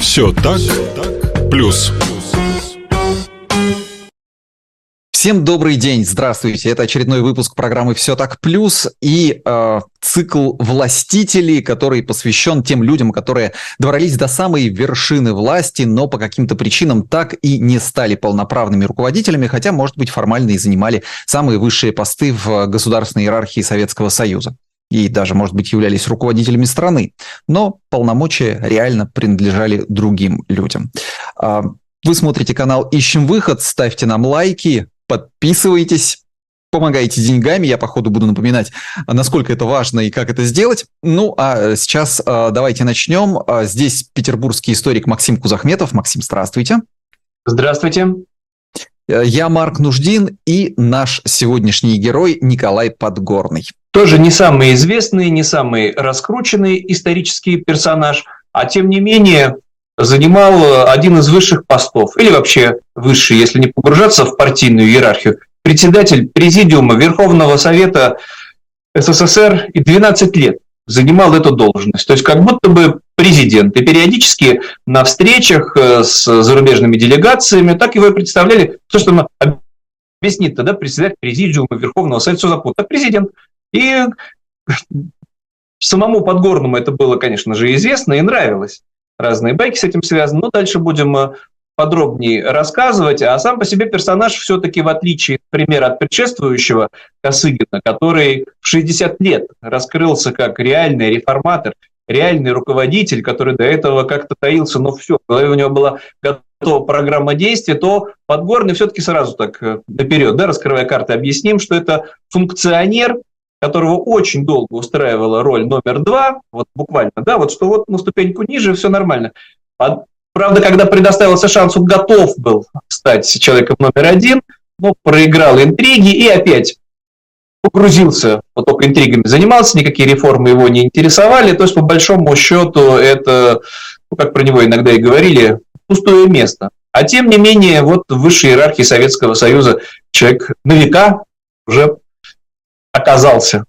Все так, плюс. Всем добрый день, здравствуйте. Это очередной выпуск программы «Все так плюс» и цикл «Властителей», который посвящен тем людям, которые добрались до самой вершины власти, но по каким-то причинам так и не стали полноправными руководителями, хотя, может быть, формально и занимали самые высшие посты в государственной иерархии Советского Союза. И даже, может быть, являлись руководителями страны. Но полномочия реально принадлежали другим людям. Вы смотрите канал «Ищем выход», ставьте нам лайки, подписывайтесь, помогайте деньгами. Я, по ходу, буду напоминать, насколько это важно и как это сделать. Ну, а сейчас давайте начнем. Здесь петербургский историк Максим Кузахметов. Максим, здравствуйте. Здравствуйте. Я Марк Нуждин и наш сегодняшний герой Николай Подгорный. Тоже не самый известный, не самый раскрученный исторический персонаж, а тем не менее занимал один из высших постов, или вообще высший, если не погружаться в партийную иерархию, председатель Президиума Верховного Совета СССР и 12 лет занимал эту должность. То есть как будто бы президент. И периодически на встречах с зарубежными делегациями так его и представляли. То, что он объяснит тогда председатель Президиума Верховного Совета, что за пост? Это президент. И самому Подгорному это было, конечно же, известно и нравилось. Разные байки с этим связаны, но дальше будем подробнее рассказывать. А сам по себе персонаж все-таки, в отличие, например, от предшествующего Косыгина, который в 60 лет раскрылся как реальный реформатор, реальный руководитель, который до этого как-то таился, но все, в голове у него была готова программа действий, то Подгорный все-таки сразу так наперед, да, раскрывая карты, объясним, что это функционер, которого очень долго устраивала роль номер 2, вот буквально, да, вот что вот на ступеньку ниже все нормально. Правда, когда предоставился шанс, он готов был стать человеком номер 1, но проиграл интриги и опять погрузился, вот только интригами занимался, никакие реформы его не интересовали, то есть по большому счету это, ну, как про него иногда и говорили, пустое место. А тем не менее, вот в высшей иерархии Советского Союза человек на века уже оказался.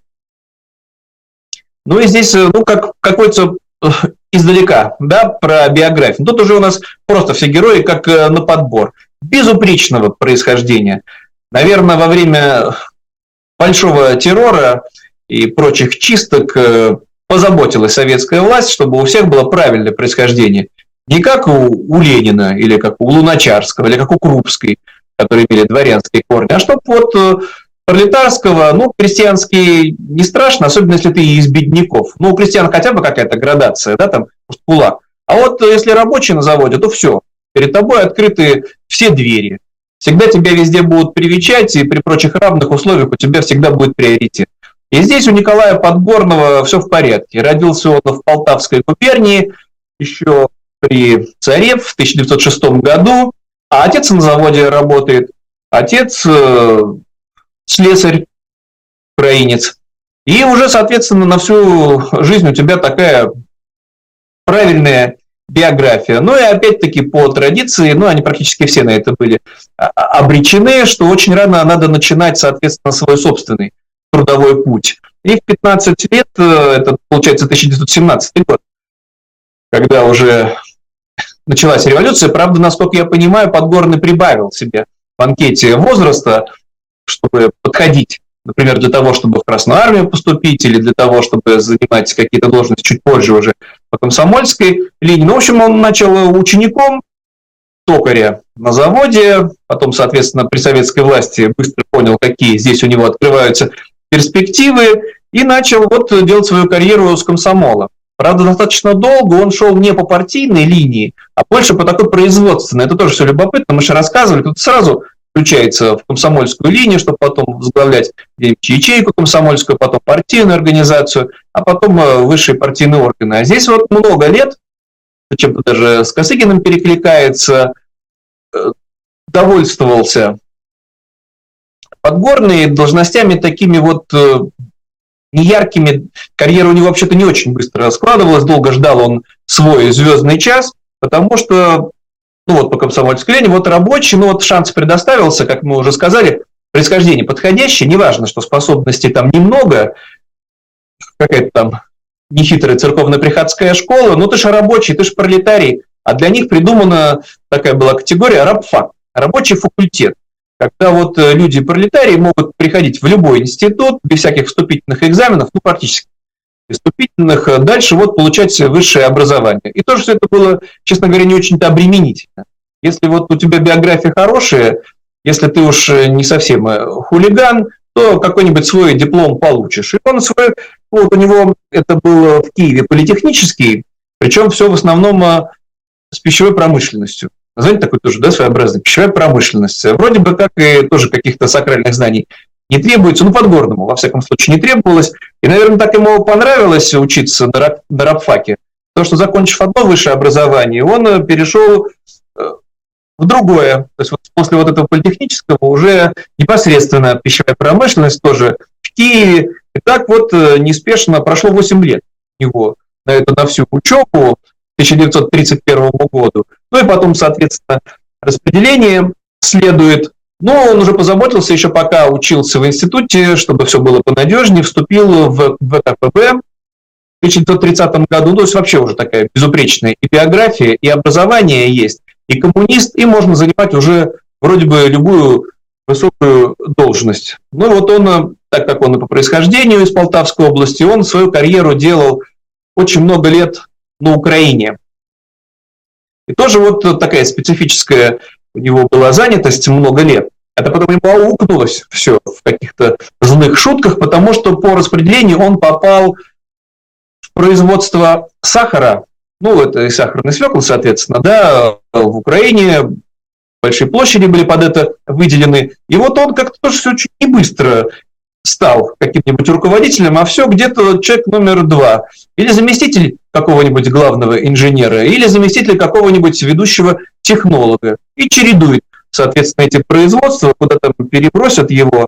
Ну и здесь, ну, как какой-то издалека, да, про биографию. Тут уже у нас просто все герои как на подбор. Безупречного происхождения. Наверное, во время большого террора и прочих чисток позаботилась советская власть, чтобы у всех было правильное происхождение. Не как у Ленина, или как у Луначарского, или как у Крупской, которые имели дворянские корни, а чтобы вот пролетарского, ну, крестьянский не страшно, особенно если ты из бедняков. Ну, у крестьян хотя бы какая-то градация, да, там, кулак. А вот если рабочий на заводе, то все, перед тобой открыты все двери. Всегда тебя везде будут привечать, и при прочих равных условиях у тебя всегда будет приоритет. И здесь у Николая Подгорного все в порядке. Родился он в Полтавской губернии, еще при царе в 1906 году, а отец на заводе работает. Отец слесарь, украинец. И уже, соответственно, на всю жизнь у тебя такая правильная биография. Ну и опять-таки по традиции, ну они практически все на это были обречены, что очень рано надо начинать, соответственно, свой собственный трудовой путь. И в 15 лет, это получается 1917 год, когда уже началась революция, правда, насколько я понимаю, Подгорный прибавил себе в анкете возраста, чтобы подходить, например, для того, чтобы в Красную армию поступить, или для того, чтобы занимать какие-то должности чуть позже уже по комсомольской линии. Ну, в общем, он начал учеником токаря на заводе, потом, соответственно, при советской власти быстро понял, какие здесь у него открываются перспективы, и начал вот делать свою карьеру с комсомола. Правда, достаточно долго он шел не по партийной линии, а больше по такой производственной. Это тоже все любопытно, мы же рассказывали, тут сразу включается в комсомольскую линию, чтобы потом возглавлять ячейку комсомольскую, потом партийную организацию, а потом высшие партийные органы. А здесь вот много лет, чем-то даже с Косыгиным перекликается, довольствовался Подгорный должностями такими вот неяркими. Карьера у него вообще-то не очень быстро складывалась, долго ждал он свой звездный час, потому что ну вот по комсомольской линии, вот рабочий, ну вот шанс предоставился, как мы уже сказали, происхождение подходящее, неважно, что способностей там немного, какая-то там нехитрая церковно-приходская школа, ну ты же рабочий, ты же пролетарий, А для них придумана такая была категория рабфак, рабочий факультет. Когда вот люди-пролетарии могут приходить в любой институт без всяких вступительных экзаменов, ну, практически вступительных, дальше вот получать высшее образование. И тоже все это было, честно говоря, не очень-то обременительно. Если вот у тебя биография хорошая, если ты уж не совсем хулиган, то какой-нибудь свой диплом получишь. И он свой, вот у него это было в Киеве политехнический, причем все в основном с пищевой промышленностью. Знаете, такой тоже, да, своеобразный, пищевая промышленность. Вроде бы как и тоже каких-то сакральных знаний не требуется, ну, Подгорному, во всяком случае, не требовалось. И, наверное, так ему понравилось учиться на рабфаке, потому что, закончив одно высшее образование, он перешел в другое. То есть вот после вот этого политехнического уже непосредственно пищевая промышленность тоже в Киеве. И так вот неспешно прошло 8 лет у него на всю учебу к 1931 году. Ну и потом, соответственно, распределение следует. Но он уже позаботился еще пока учился в институте, чтобы все было понадежнее, вступил в ВКПБ в 1930 году. То есть вообще уже такая безупречная и биография, и образование есть, и коммунист, и можно занимать уже вроде бы любую высокую должность. Ну вот он, так как он и по происхождению из Полтавской области, он свою карьеру делал очень много лет на Украине. И тоже вот такая специфическая у него была занятость много лет. Это потом ему аукнулось все в каких-то злых шутках, потому что по распределению он попал в производство сахара, ну, это и сахарный свекл, соответственно, да, в Украине большие площади были под это выделены. И вот он как-то тоже все очень не быстро стал каким-нибудь руководителем, а все где-то человек номер 2. Или заместитель какого-нибудь главного инженера, или заместитель какого-нибудь ведущего технолога. И чередует, соответственно, эти производства, куда-то перебросят его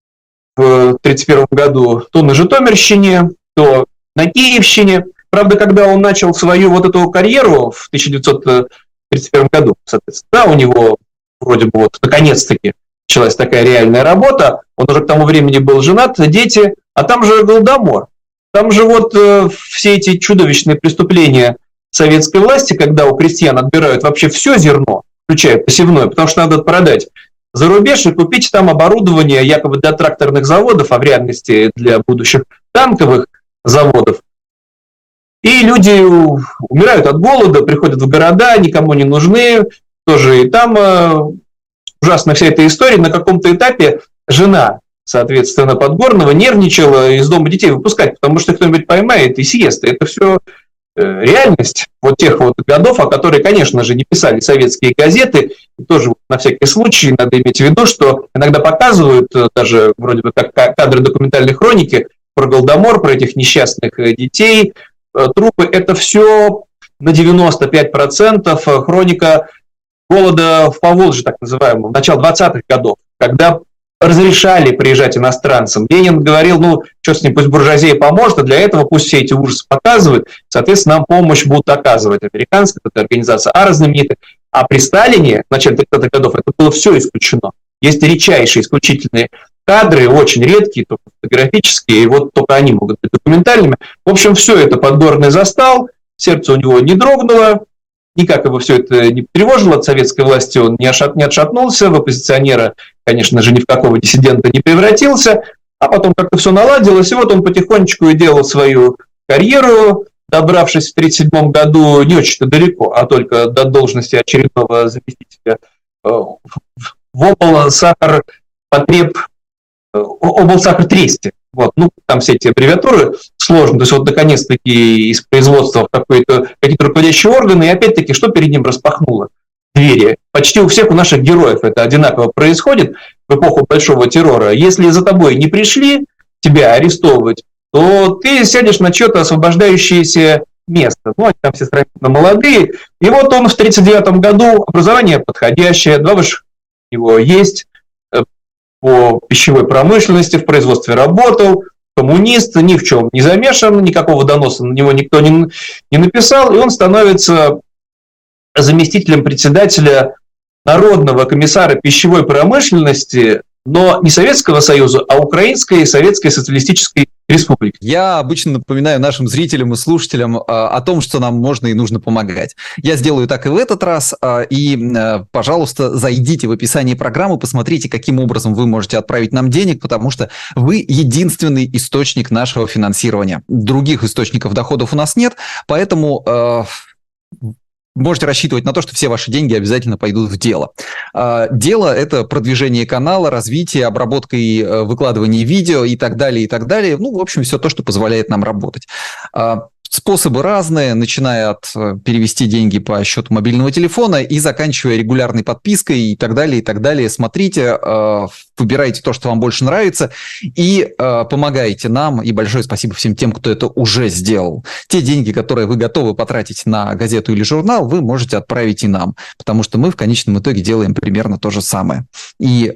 в 1931 году то на Житомирщине, то на Киевщине. Правда, когда он начал свою вот эту карьеру в 1931 году, соответственно, да, у него вроде бы вот наконец-таки началась такая реальная работа, он уже к тому времени был женат, дети, а там же Голодомор. Там же вот все эти чудовищные преступления советской власти, когда у крестьян отбирают вообще все зерно, включая посевное, потому что надо продать за рубеж и купить там оборудование якобы для тракторных заводов, а в реальности для будущих танковых заводов. И люди умирают от голода, приходят в города, никому не нужны, тоже и там ужасная вся эта история. На каком-то этапе жена, соответственно, Подгорного нервничала из дома детей выпускать, потому что кто-нибудь поймает и съест. Это все реальность вот тех вот годов, о которой, конечно же, не писали советские газеты. И тоже на всякий случай надо иметь в виду, что иногда показывают даже вроде бы как кадры документальной хроники про Голодомор, про этих несчастных детей. Трупы – это все на 95% хроника голода в Поволжье, так называемого, начала 20-х годов, когда разрешали приезжать иностранцам. Ленин говорил, ну, что с ним, пусть буржуазия поможет, а для этого пусть все эти ужасы показывают, соответственно, нам помощь будут оказывать американская организация, знаменитая. А при Сталине в начале 30-х годов это было все исключено. Есть редчайшие, исключительные кадры, очень редкие, только фотографические, и вот только они могут быть документальными. В общем, все это Подгорный застал, сердце у него не дрогнуло, никак его все это не тревожило, от советской власти он не отшатнулся, в оппозиционера, конечно же, ни в какого диссидента не превратился, а потом как-то все наладилось, и вот он потихонечку и делал свою карьеру, добравшись в 1937 году не очень-то далеко, а только до должности очередного заместителя в облсахартресте. Вот. Ну, там все эти аббревиатуры сложные. То есть вот наконец-таки из производства какие-то руководящие органы, и опять-таки, что перед ним распахнуло двери? Почти у всех у наших героев это одинаково происходит в эпоху Большого террора. Если за тобой не пришли тебя арестовывать, то ты сядешь на чье-то освобождающееся место. Ну, они там все сравнительно молодые. И вот он в 1939 году, образование подходящее, 2 высших у него есть, по пищевой промышленности, в производстве работал, коммунист, ни в чем не замешан, никакого доноса на него никто не написал, и он становится заместителем председателя Народного комиссара пищевой промышленности, но не Советского Союза, а Украинской Советской Социалистической республики. Я обычно напоминаю нашим зрителям и слушателям о том, что нам можно и нужно помогать. Я сделаю так и в этот раз. И, пожалуйста, зайдите в описание программы, посмотрите, каким образом вы можете отправить нам денег, потому что вы единственный источник нашего финансирования. Других источников доходов у нас нет, поэтому можете рассчитывать на то, что все ваши деньги обязательно пойдут в дело. Дело – это продвижение канала, развитие, обработка и выкладывание видео и так далее, и так далее. Ну, в общем, все то, что позволяет нам работать. Способы разные, начиная от перевести деньги по счету мобильного телефона и заканчивая регулярной подпиской и так далее, и так далее. Смотрите, выбирайте то, что вам больше нравится, и помогайте нам. И большое спасибо всем тем, кто это уже сделал. Те деньги, которые вы готовы потратить на газету или журнал, вы можете отправить и нам, потому что мы в конечном итоге делаем примерно то же самое. И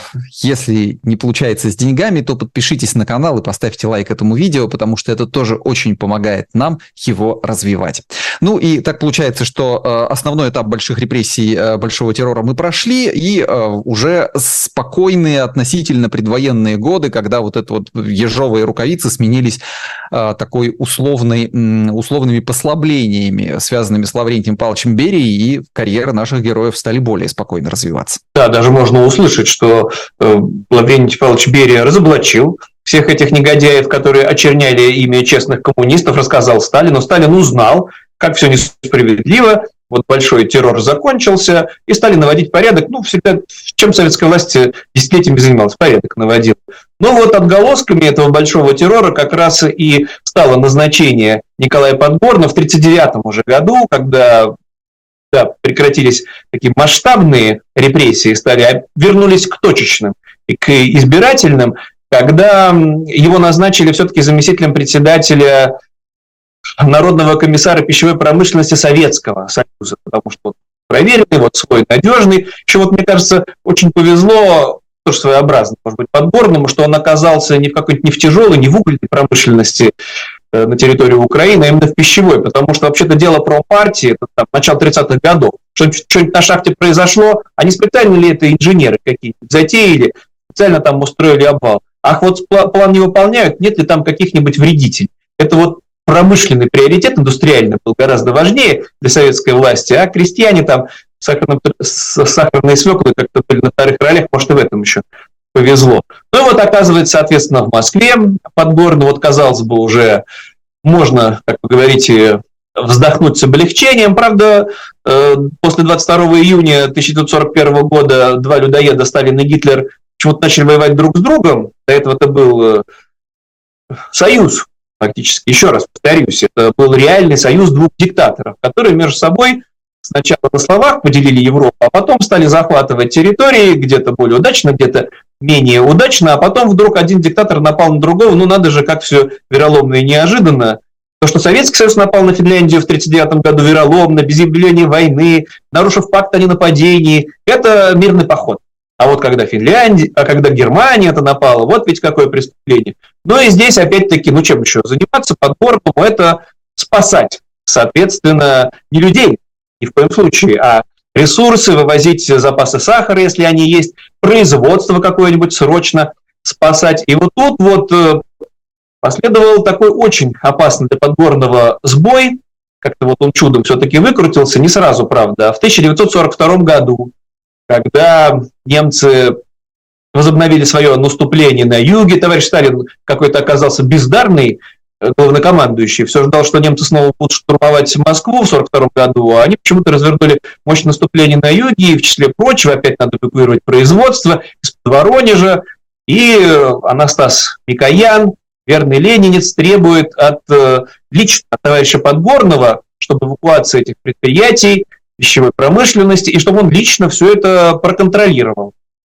если не получается с деньгами, то подпишитесь на канал и поставьте лайк этому видео, потому что это тоже очень помогает нам его развивать. Ну и так получается, что основной этап больших репрессий, большого террора мы прошли, и уже спокойные относительно предвоенные годы, когда вот это вот ежовые рукавицы сменились такой условными послаблениями, связанными с Лаврентием Павловичем Берией, и карьеры наших героев стали более спокойно развиваться. Да, даже можно услышать, что Лаврентий Павлович Берия разоблачил всех этих негодяев, которые очерняли имя честных коммунистов, рассказал Сталину. Сталин узнал, как все несправедливо, вот большой террор закончился, и стали наводить порядок. Ну, всегда, чем советская власть десятилетиями занималась, порядок наводила. Но вот отголосками этого большого террора как раз и стало назначение Николая Подгорного в 1939 уже году, когда прекратились такие масштабные репрессии, вернулись к точечным и к избирательным, когда его назначили все-таки заместителем председателя Народного комиссара пищевой промышленности Советского Союза, потому что он проверенный, вот свой, надежный. Еще вот, мне кажется, очень повезло, тоже своеобразно, может быть, Подгорному, что он оказался не в тяжелой, не в угольной промышленности на территории Украины, а именно в пищевой, потому что вообще-то дело промпартии, это там, начало 30-х годов, что-нибудь на шахте произошло, а не специально ли это инженеры какие-нибудь затеяли, специально там устроили обвал. Ах, вот план не выполняют, нет ли там каких-нибудь вредителей. Это вот промышленный приоритет, индустриальный, был гораздо важнее для советской власти, а крестьяне там сахарные свеклы как-то были на вторых ролях, может, и в этом еще повезло. Ну и вот оказывается, соответственно, в Москве Подгорный, вот, казалось бы, уже можно, как вы говорите, вздохнуть с облегчением. Правда, после 22 июня 1941 года два людоеда, Сталин и Гитлер, почему-то начали воевать друг с другом. До этого это был союз, фактически. Еще раз повторюсь, это был реальный союз двух диктаторов, которые между собой сначала на словах поделили Европу, а потом стали захватывать территории, где-то более удачно, где-то менее удачно, а потом вдруг один диктатор напал на другого. Ну, надо же, как все вероломно и неожиданно. То, что Советский Союз напал на Финляндию в 1939 году вероломно, без объявления войны, нарушив пакт о ненападении, это мирный поход. А вот когда когда Германия это напала, вот ведь какое преступление. Ну и здесь опять-таки, ну чем еще заниматься, Подгорному это спасать, соответственно, не людей, ни в коем случае, а ресурсы, вывозить запасы сахара, если они есть, производство какое-нибудь срочно спасать. И вот тут вот последовал такой очень опасный для Подгорного сбой, как-то вот он чудом все-таки выкрутился, не сразу, правда, а в 1942 году, когда немцы возобновили свое наступление на юге, товарищ Сталин какой-то оказался бездарный главнокомандующий, все ждал, что немцы снова будут штурмовать Москву в 1942 году, а они почему-то развернули мощное наступление на юге, и в числе прочего опять надо эвакуировать производство из-под Воронежа, и Анастас Микоян, верный ленинец, требует лично от товарища Подгорного, чтобы эвакуация этих предприятий, пищевой промышленности, и чтобы он лично все это проконтролировал.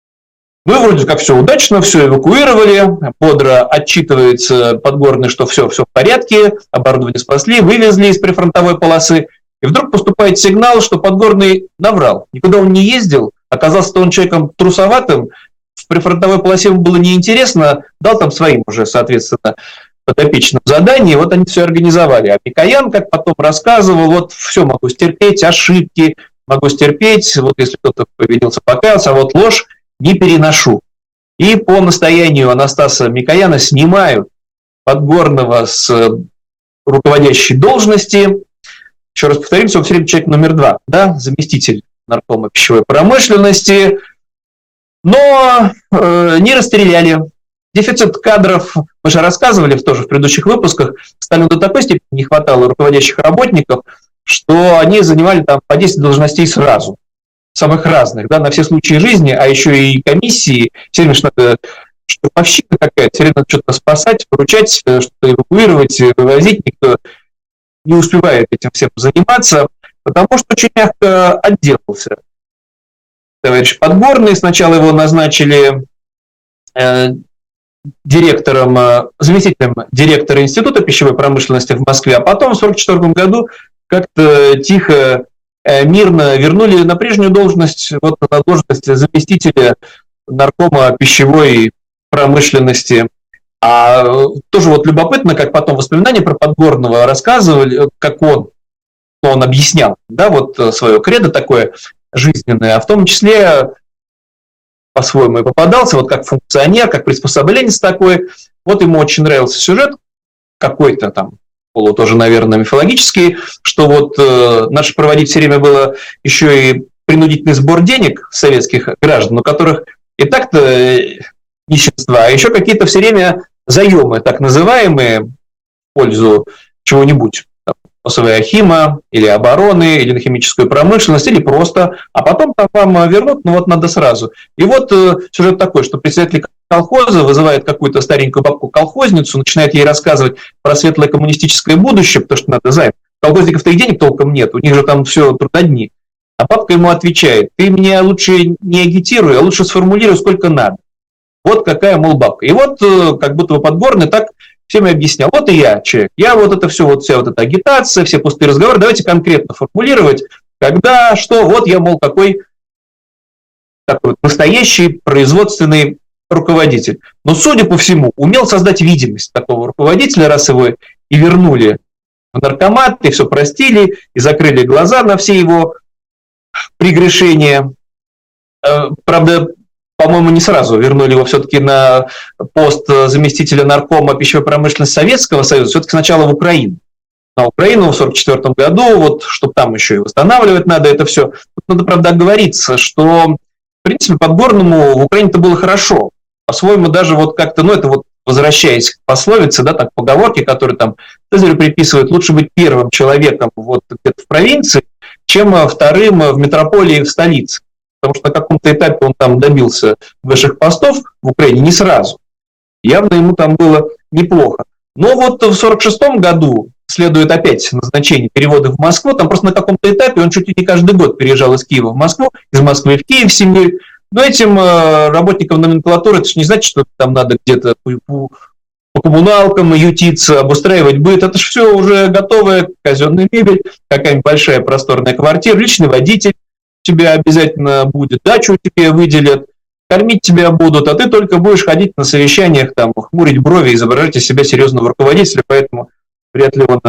Ну, вроде как все удачно, все эвакуировали, бодро отчитывается Подгорный, что все в порядке, оборудование спасли, вывезли из прифронтовой полосы, и вдруг поступает сигнал, что Подгорный наврал. Никуда он не ездил, оказался он человеком трусоватым, в прифронтовой полосе ему было неинтересно, дал там своим уже, соответственно, подопечным задание, вот они все организовали. А Микоян, как потом рассказывал, вот все могу стерпеть, ошибки могу стерпеть, вот если кто-то повинился, покаялся, а вот ложь не переношу. И по настоянию Анастаса Микояна снимают Подгорного с руководящей должности. Еще раз повторимся, он все время человек номер 2, да, заместитель наркома пищевой промышленности. Но не расстреляли. Дефицит кадров, мы же рассказывали тоже в предыдущих выпусках, Сталину до такой степени не хватало руководящих работников, что они занимали там по 10 должностей сразу, самых разных, да, на все случаи жизни, а еще и комиссии, все время надо штурмовщина какая-то, все время надо что-то спасать, поручать, что-то эвакуировать, вывозить, никто не успевает этим всем заниматься, потому что очень мягко отделался. Товарищ Подгорный, сначала его назначили заместителем директора Института пищевой промышленности в Москве, а потом в 1944 году как-то тихо, мирно вернули на прежнюю должность, вот на должность заместителя наркома пищевой промышленности. А тоже вот любопытно, как потом воспоминания про Подгорного рассказывали, как он объяснял, да, вот свое кредо такое жизненное, а в том числе по-своему и попадался, вот как функционер, как приспособленец такой. Вот ему очень нравился сюжет какой-то там, тоже, наверное, мифологический, что вот наше проводить все время было еще и принудительный сбор денег советских граждан, у которых и так-то нищенство, а еще какие-то все время заемы, так называемые, в пользу чего-нибудь. ОСВ-Хима, или обороны, или на химическую промышленность, или просто, а потом там вам вернут, ну вот надо сразу. И вот сюжет такой, что председатель колхоза вызывает какую-то старенькую бабку-колхозницу, начинает ей рассказывать про светлое коммунистическое будущее, потому что надо займ. Колхозников-то и денег толком нет, у них же там все трудодни. А бабка ему отвечает: ты меня лучше не агитируй, а лучше сформулируй, сколько надо. Вот какая, мол, бабка. И вот как будто бы Подгорный так всем объяснял: вот и я человек, я вот это все, вот вся вот эта агитация, все пустые разговоры, давайте конкретно формулировать, когда, что, вот я, мол, какой такой вот настоящий производственный руководитель. Но, судя по всему, умел создать видимость такого руководителя, раз его и вернули в наркомат, и все простили, и закрыли глаза на все его прегрешения. Правда, по-моему, не сразу вернули его все-таки на пост заместителя наркома пищевой промышленности Советского Союза, все-таки сначала в Украину. На Украину в 1944 году, вот, чтобы там еще и восстанавливать надо это все. Тут надо, правда, оговориться, что, в принципе, Подгорному в Украине-то было хорошо. По-своему, даже вот как-то, ну, это вот возвращаясь к пословице, да, так, поговорке, которую там Цезарю приписывают: лучше быть первым человеком вот где-то в провинции, чем вторым в метрополии в столице. Потому что на каком-то этапе он там добился высших постов в Украине не сразу. Явно ему там было неплохо. Но вот в 1946 году следует опять назначение перевода в Москву. Там просто на каком-то этапе он чуть ли не каждый год переезжал из Киева в Москву, из Москвы в Киев с семьей. Но этим работникам номенклатуры это же не значит, что там надо где-то по коммуналкам ютиться, обустраивать быт. Это же все уже готовая казенная мебель, какая-нибудь большая просторная квартира, личный водитель тебя обязательно будет, дачу тебе выделят, кормить тебя будут, а ты только будешь ходить на совещаниях, там, хмурить брови, изображать из себя серьезного руководителя, поэтому вряд ли он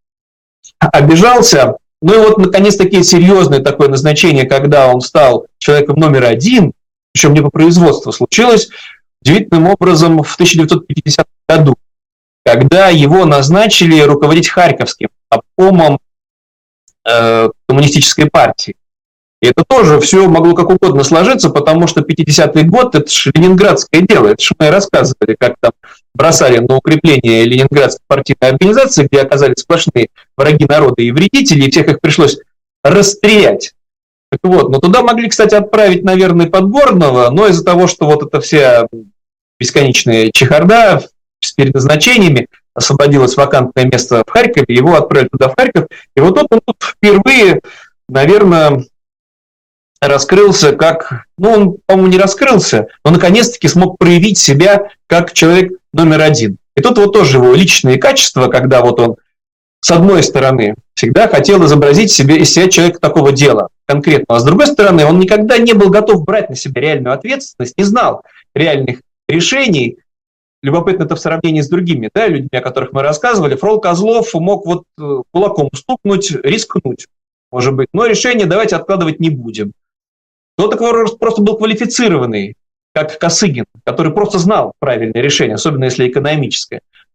обижался. Ну и вот, наконец-таки, серьезное такое назначение, когда он стал человеком номер 1, причем не по производству, случилось удивительным образом в 1950 году, когда его назначили руководить Харьковским обкомом коммунистической партии. И это тоже все могло как угодно сложиться, потому что 50-й год – это же ленинградское дело. Это же мы рассказывали, как там бросали на укрепление ленинградской партийной организации, где оказались сплошные враги народа и вредители, и всех их пришлось расстрелять. Так вот, но туда могли, кстати, отправить, наверное, Подгорного, но из-за того, что вот эта вся бесконечная чехарда с переназначениями, освободилось вакантное место в Харькове, его отправили туда, в Харьков, и вот он тут впервые, наверное, раскрылся как, ну, он, по-моему, не раскрылся, но наконец-таки смог проявить себя как человек номер 1. И тут вот тоже его личные качества, когда вот он, с одной стороны, всегда хотел изобразить из себя человека такого дела конкретного, а с другой стороны, он никогда не был готов брать на себя реальную ответственность, не знал реальных решений. Любопытно это в сравнении с другими, да, людьми, о которых мы рассказывали. Фрол Козлов мог вот кулаком стукнуть, рискнуть, может быть, но решение давайте откладывать не будем. Но такой просто был квалифицированный, как Косыгин, который просто знал правильное решение, особенно если экономическое.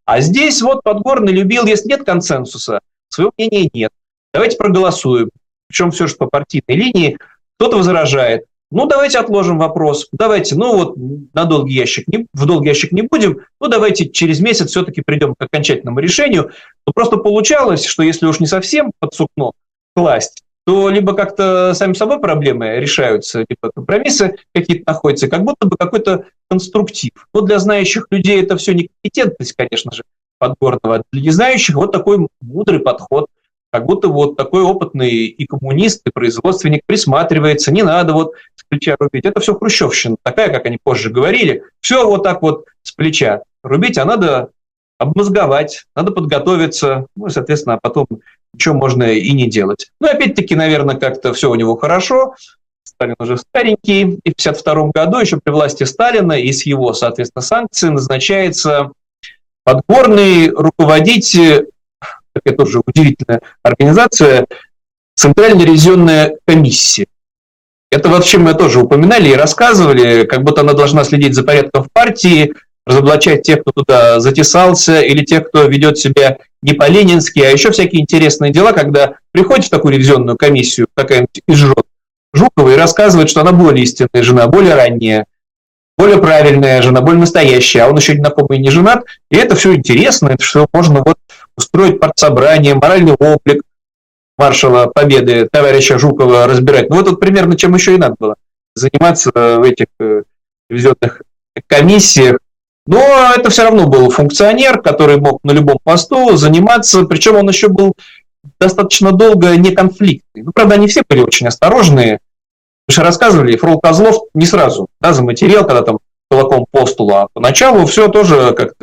А здесь вот Подгорный любил, если нет консенсуса, своего мнения нет. Давайте проголосуем. Причем все же по партийной линии. Кто-то возражает. Ну, давайте отложим вопрос. Давайте, ну вот в долгий ящик не будем. Ну, давайте через месяц все-таки придем к окончательному решению. Но просто получалось, что если уж не совсем под сукно класть, то либо как-то сами собой проблемы решаются, либо компромиссы какие-то находятся, как будто бы какой-то конструктив. Но для знающих людей это все некомпетентность, конечно же, Подгорного. Для незнающих вот такой мудрый подход. Как будто вот такой опытный и коммунист, и производственник присматривается, не надо вот с плеча рубить. Это все хрущевщина, такая, как они позже говорили. Все вот так вот с плеча рубить, а надо обмозговать, надо подготовиться, ну и, соответственно, а потом ничего можно и не делать. Ну, опять-таки, наверное, как-то все у него хорошо. Сталин уже старенький, и в 1952 году еще при власти Сталина и с его, соответственно, санкций назначается Подгорный руководить, такая тоже удивительная организация, Центральная ревизионная комиссия. Это вообще мы тоже упоминали и рассказывали, как будто она должна следить за порядком в партии, разоблачать тех, кто туда затесался, или тех, кто ведет себя не по-ленински, а еще всякие интересные дела, когда приходит в такую ревизионную комиссию какая-нибудь из жен Жукова и рассказывает, что она более истинная жена, более ранняя, более правильная жена, более настоящая, а он еще ни на ком и не женат, и это все интересно, это все можно вот устроить партсобрание, моральный облик маршала Победы, товарища Жукова разбирать. Ну вот тут примерно чем еще и надо было заниматься в этих ревизионных комиссиях. Но это все равно был функционер, который мог на любом посту заниматься, причем он еще был достаточно долго неконфликтный. Ну, правда, они все были очень осторожные. Мы же рассказывали, Фрол Козлов не сразу заматерел, когда там кулаком по столу, а поначалу все тоже как-то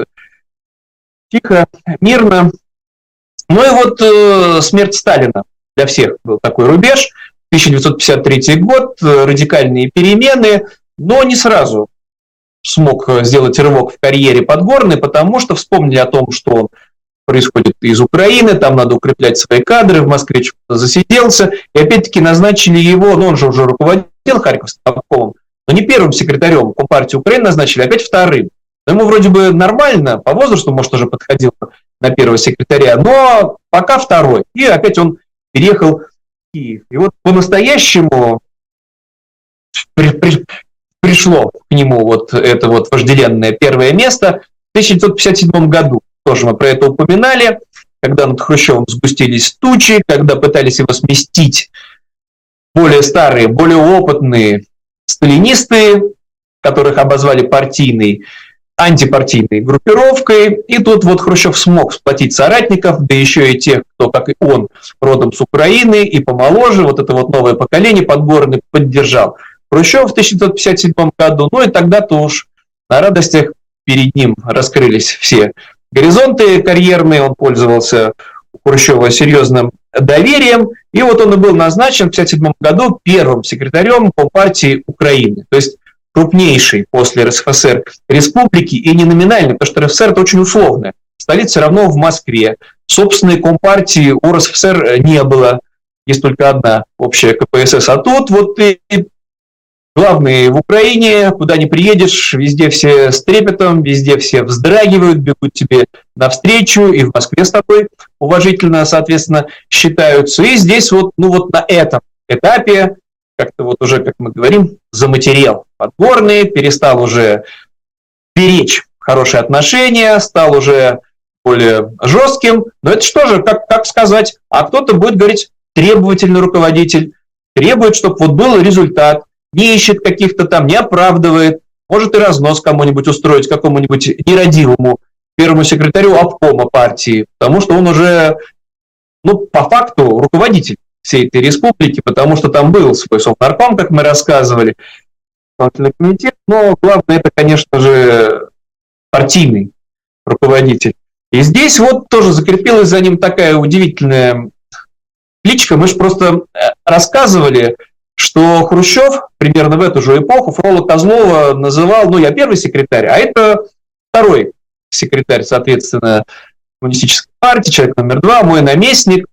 тихо, мирно. Ну и вот смерть Сталина для всех был такой рубеж. 1953 год, радикальные перемены, но не сразу смог сделать рывок в карьере Подгорный, потому что вспомнили о том, что он происходит из Украины, там надо укреплять свои кадры, в Москве что-то засиделся, и опять-таки назначили его, ну он же уже руководил Харьковским обкомом, но не первым секретарем Компартии Украины назначили, опять вторым. Но ему вроде бы нормально, по возрасту, может, уже подходил на первого секретаря, но пока второй. И опять он переехал в Киев. И вот по-настоящему пришло к нему вот это вот вожделенное первое место в 1957 году. Тоже мы про это упоминали, когда над Хрущевым сгустились тучи, когда пытались его сместить более старые, более опытные сталинисты, которых обозвали антипартийной группировкой. И тут вот Хрущев смог сплотить соратников, да еще и тех, кто, как и он, родом с Украины и помоложе, вот это вот новое поколение Подгорный поддержал Хрущев в 1957 году. Ну и тогда-то уж на радостях перед ним раскрылись все горизонты карьерные, он пользовался у Хрущева серьезным доверием, и вот он и был назначен в 1957 году первым секретарем Компартии Украины, то есть крупнейшей после РСФСР республики, и не номинальной, потому что РСФСР это очень условно. Столица все равно в Москве. Собственной Компартии у РСФСР не было, есть только одна общая КПСС, а тут вот и главные в Украине, куда ни приедешь, везде все с трепетом, везде все вздрагивают, бегут тебе навстречу, и в Москве с тобой уважительно, соответственно, считаются. И здесь вот, ну вот на этом этапе, как-то вот уже, как мы говорим, заматерел Подгорный, перестал уже беречь хорошие отношения, стал уже более жестким. Но это что же, как сказать? А кто-то будет говорить, требовательный руководитель, требует, чтобы вот был результат, не ищет каких-то там, не оправдывает, может и разнос кому-нибудь устроить, какому-нибудь нерадивому первому секретарю обкома партии, потому что он уже, ну, по факту руководитель всей этой республики, потому что там был свой совнарком, как мы рассказывали, исполнительный комитет, но главное это, конечно же, партийный руководитель. И здесь вот тоже закрепилась за ним такая удивительная кличка. Мы же просто рассказывали, что Хрущев примерно в эту же эпоху Фрола Козлова называл, ну, я первый секретарь, а это второй секретарь, соответственно, коммунистической партии, человек номер 2, мой наместник,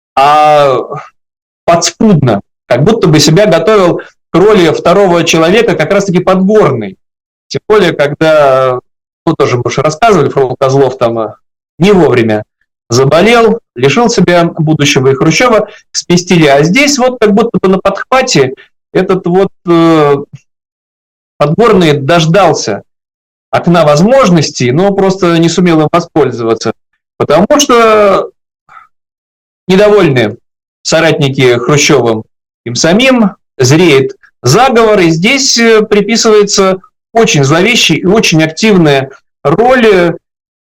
а подспудно, как будто бы себя готовил к роли второго человека, как раз-таки Подгорный. Тем более, когда, ну, тоже мы уже рассказывали, Фрол Козлов там не вовремя заболел, лишил себя будущего, и Хрущева сместили. А здесь вот как будто бы на подхвате этот вот Подгорный дождался окна возможностей, но просто не сумел им воспользоваться, потому что недовольны соратники Хрущевым им самим, зреет заговор, и здесь приписывается очень зловещая и очень активная роль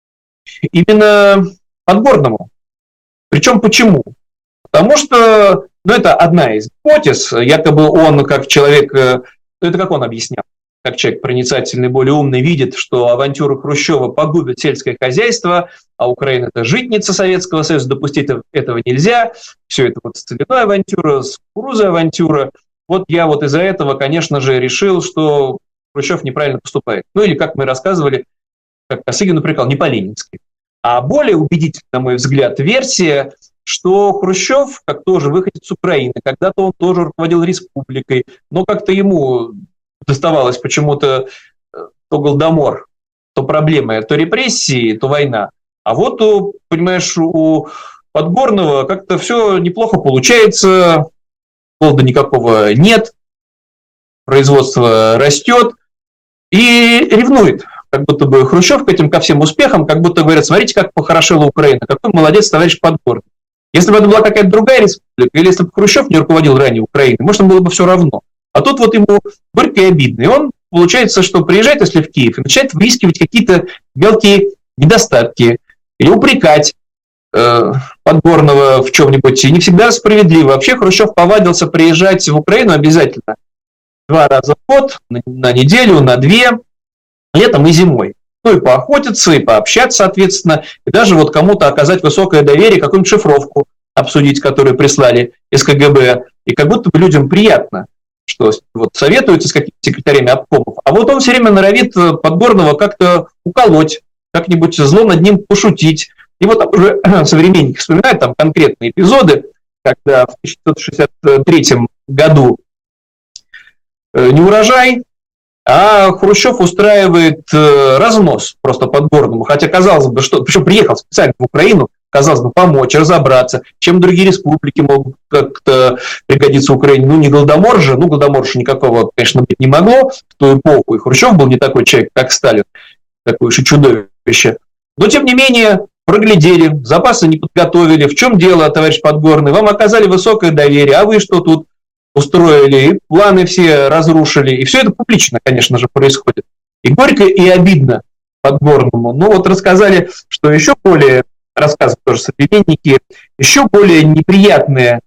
именно Подгорному. Причем почему? Потому что, это одна из гипотез, якобы он как человек, это как он объяснял, как человек проницательный, более умный, видит, что авантюры Хрущева погубят сельское хозяйство, а Украина – это житница Советского Союза, допустить этого нельзя. Все это вот с целиной авантюра, с кукурузой авантюра. Вот я вот из-за этого, конечно же, решил, что Хрущев неправильно поступает. Или, как мы рассказывали, как Косыгин упрекал, не по-ленински. А более убедительна, на мой взгляд, версия, что Хрущев, как тоже выходец с Украины, когда-то он тоже руководил республикой, но как-то ему доставалось почему-то то голодомор, то проблемы, то репрессии, то война. А вот, понимаешь, у Подгорного как-то все неплохо получается, голода никакого нет, производство растет и ревнует. Как будто бы Хрущев к этим ко всем успехам, как будто говорят, смотрите, как похорошела Украина, какой молодец товарищ Подгорный. Если бы это была какая-то другая республика, или если бы Хрущев не руководил ранее Украиной, может, было бы все равно. А тут вот ему горько и обидно. И он, получается, что приезжает, если в Киев, и начинает выискивать какие-то мелкие недостатки, или упрекать Подгорного в чем-нибудь. И не всегда справедливо. Вообще Хрущев повадился приезжать в Украину обязательно 2 раза в год, на неделю, на 2, летом и зимой. И поохотиться, и пообщаться, соответственно, и даже вот кому-то оказать высокое доверие, какую-нибудь шифровку обсудить, которую прислали из КГБ. И как будто бы людям приятно, что вот советуются с какими-то секретарями обкомов. А вот он все время норовит Подгорного как-то уколоть, как-нибудь зло над ним пошутить. И вот там уже современники вспоминают там конкретные эпизоды, когда в 1963 году не урожай, а Хрущев устраивает разнос просто Подгорному. Хотя, казалось бы, что... Причем приехал специально в Украину, казалось бы, помочь, разобраться, чем другие республики могут как-то пригодиться Украине. Не голодомор же, голодомор же никакого, конечно, быть не могло в ту эпоху. И Хрущев был не такой человек, как Сталин, такое уж и чудовище. Но, тем не менее, проглядели, запасы не подготовили. В чем дело, товарищ Подгорный? Вам оказали высокое доверие, а вы что тут устроили, и планы все разрушили. И все это публично, конечно же, происходит. И горько, и обидно Подгорному. Рассказали, что еще более, рассказывают тоже современники, еще более неприятное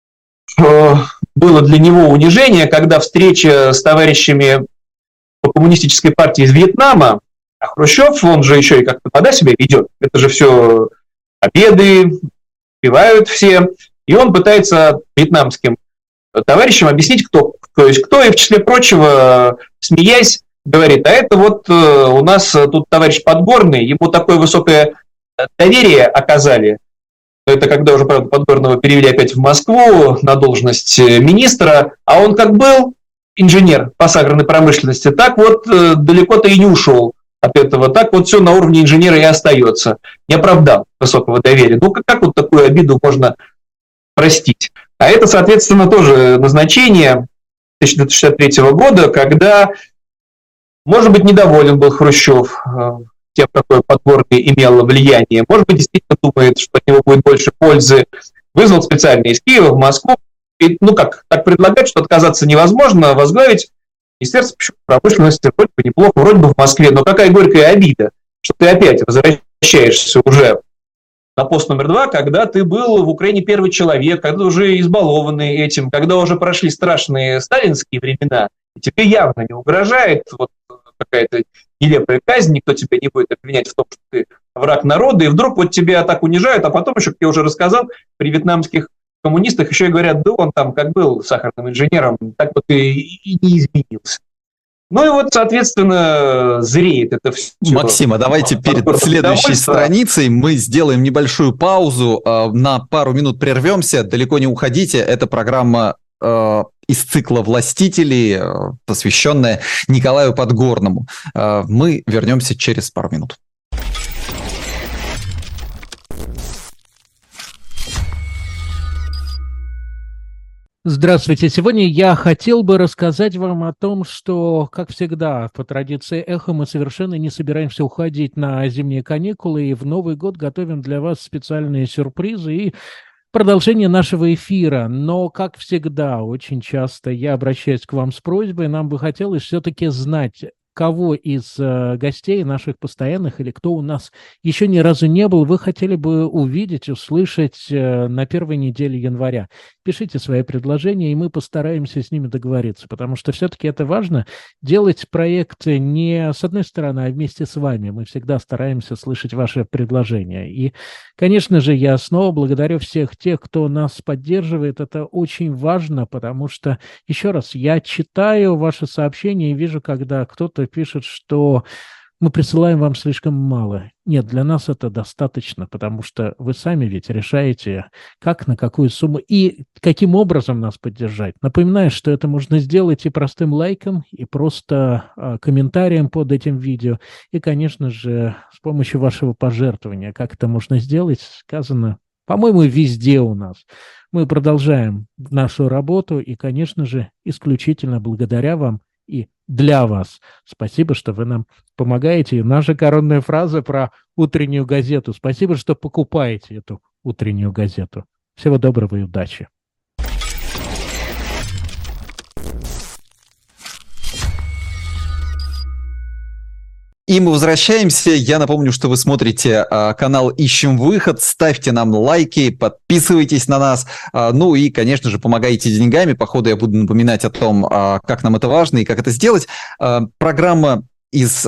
было для него унижение, когда встреча с товарищами по коммунистической партии из Вьетнама, а Хрущев, он же еще и как-то пода себя ведет. Это же все обеды, пивают все. И он пытается вьетнамским товарищам объяснить, кто. То есть кто, и в числе прочего, смеясь, говорит, а это вот у нас тут товарищ Подгорный, ему такое высокое доверие оказали. Это когда уже, правда, Подгорного перевели опять в Москву на должность министра, а он как был инженер по сахарной промышленности, так вот далеко-то и не ушел от этого. Так вот все на уровне инженера и остается. Не оправдал высокого доверия. Как вот такую обиду можно простить? А это, соответственно, тоже назначение 1963 года, когда, может быть, недоволен был Хрущев тем, какое Подгорный имел влияние. Может быть, действительно думает, что от него будет больше пользы. Вызвал специально из Киева в Москву. И, так предлагать, что отказаться невозможно, возглавить Министерство промышленности вроде бы неплохо, вроде бы в Москве, но какая горькая обида, что ты опять возвращаешься уже на пост номер 2, когда ты был в Украине первый человек, когда ты уже избалованный этим, когда уже прошли страшные сталинские времена, и тебе явно не угрожает вот какая-то нелепая казнь, никто тебя не будет обвинять в том, что ты враг народа, и вдруг вот тебя так унижают, а потом еще, как я уже рассказал, при вьетнамских коммунистах еще и говорят, да он там как был сахарным инженером, так вот и не изменился. Соответственно, зреет это все. Максим, а давайте перед следующей страницей мы сделаем небольшую паузу, на пару минут прервемся, далеко не уходите, это программа из цикла «Властители», посвященная Николаю Подгорному. Мы вернемся через пару минут. Здравствуйте. Сегодня я хотел бы рассказать вам о том, что, как всегда, по традиции «Эхо» мы совершенно не собираемся уходить на зимние каникулы и в Новый год готовим для вас специальные сюрпризы и продолжение нашего эфира. Но, как всегда, очень часто я обращаюсь к вам с просьбой, нам бы хотелось все-таки знать, кого из гостей наших постоянных или кто у нас еще ни разу не был, вы хотели бы увидеть, услышать на первой неделе января. Пишите свои предложения, и мы постараемся с ними договориться, потому что все-таки это важно делать проекты не с одной стороны, а вместе с вами. Мы всегда стараемся слышать ваши предложения. И, конечно же, я снова благодарю всех тех, кто нас поддерживает. Это очень важно, потому что, еще раз, я читаю ваши сообщения и вижу, когда кто-то пишет, что мы присылаем вам слишком мало. Нет, для нас это достаточно, потому что вы сами ведь решаете, как, на какую сумму и каким образом нас поддержать. Напоминаю, что это можно сделать и простым лайком, и просто комментарием под этим видео, и, конечно же, с помощью вашего пожертвования. Как это можно сделать, сказано, по-моему, везде у нас. Мы продолжаем нашу работу, и, конечно же, исключительно благодаря вам и для вас. Спасибо, что вы нам помогаете. И наша коронная фраза про утреннюю газету. Спасибо, что покупаете эту утреннюю газету. Всего доброго и удачи. И мы возвращаемся. Я напомню, что вы смотрите канал «Ищем выход». Ставьте нам лайки, подписывайтесь на нас. Ну и, конечно же, помогайте деньгами. По ходу я буду напоминать о том, как нам это важно и как это сделать. Программа из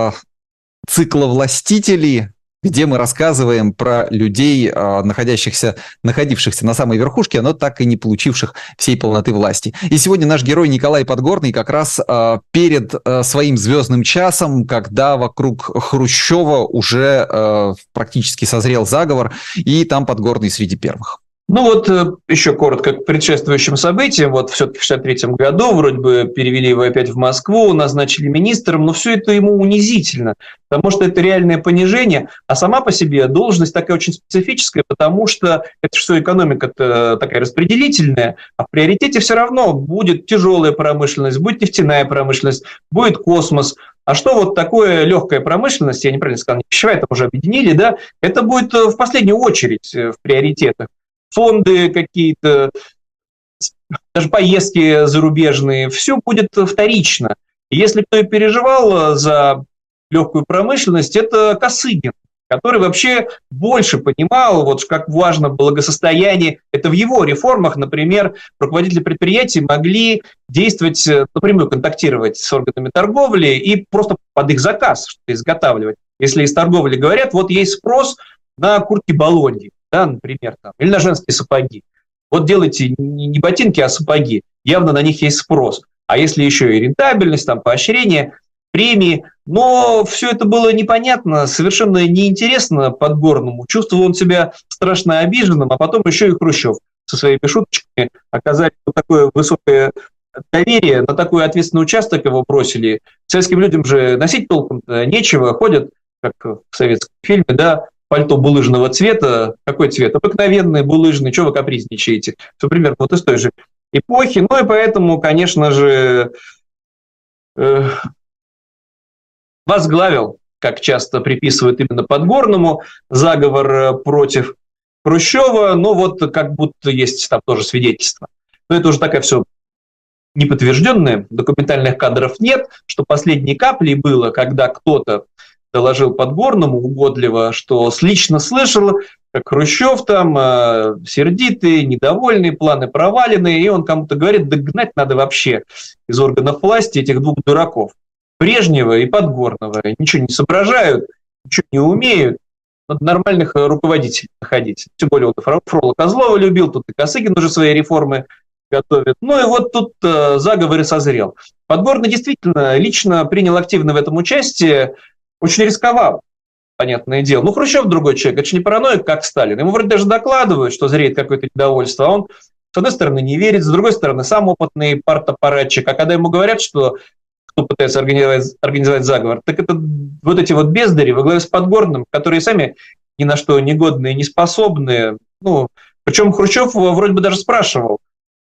цикла «Властители», где мы рассказываем про людей, находившихся на самой верхушке, но так и не получивших всей полноты власти. И сегодня наш герой Николай Подгорный как раз перед своим звездным часом, когда вокруг Хрущева уже практически созрел заговор, и там Подгорный среди первых. Ну вот еще коротко к предшествующим событиям. Вот все-таки в 1963 году вроде бы перевели его опять в Москву, назначили министром, но все это ему унизительно, потому что это реальное понижение, а сама по себе должность такая очень специфическая, потому что это что экономика-то такая распределительная, а в приоритете все равно будет тяжелая промышленность, будет нефтяная промышленность, будет космос. А что вот такое легкая промышленность, я неправильно сказал, не пищевая, это уже объединили, да, это будет в последнюю очередь в приоритетах. Фонды какие-то, даже поездки зарубежные, все будет вторично. И если кто и переживал за легкую промышленность, это Косыгин, который вообще больше понимал, вот как важно благосостояние. Это в его реформах, например, руководители предприятий могли действовать, напрямую контактировать с органами торговли и просто под их заказ что-то изготавливать. Если из торговли говорят, вот есть спрос на куртки Болоньи, да, например, там, или на женские сапоги. Вот делайте не ботинки, а сапоги. Явно на них есть спрос. А если еще и рентабельность, там, поощрение, премии. Но все это было непонятно, совершенно неинтересно Подгорному. Чувствовал он себя страшно обиженным, а потом еще и Хрущев со своими шуточками оказали такое высокое доверие, на такой ответственный участок его бросили. Советским людям же носить толком-то нечего, ходят, как в советском фильме, да, пальто булыжного цвета. Какой цвет? Обыкновенный, булыжный. Чего вы капризничаете? Все примерно вот из той же эпохи. Ну и поэтому, конечно же, возглавил, как часто приписывают именно Подгорному, заговор против Хрущева. Ну вот как будто есть там тоже свидетельство. Но это уже такая все неподтвержденное, документальных кадров нет, что последней каплей было, когда кто-то доложил Подгорному угодливо, что лично слышал, как Хрущев там сердитый, недовольный, планы проваленные, и он кому-то говорит, да гнать надо вообще из органов власти этих двух дураков, Брежнева и Подгорного. Ничего не соображают, ничего не умеют, надо нормальных руководителей находить. Тем более он Фрола Козлова любил, тут и Косыгин уже свои реформы готовит. Ну и вот тут заговор и созрел. Подгорный действительно лично принял активно в этом участие, очень рисковал, понятное дело. Ну, Хрущев другой человек, это же не параноик, как Сталин. Ему вроде даже докладывают, что зреет какое-то недовольство, а он, с одной стороны, не верит, с другой стороны, сам опытный партаппаратчик. А когда ему говорят, что кто пытается организовать заговор, так это вот эти вот бездари во главе с Подгорным, которые сами ни на что негодные, не способные. Ну, причем Хрущев вроде бы даже спрашивал,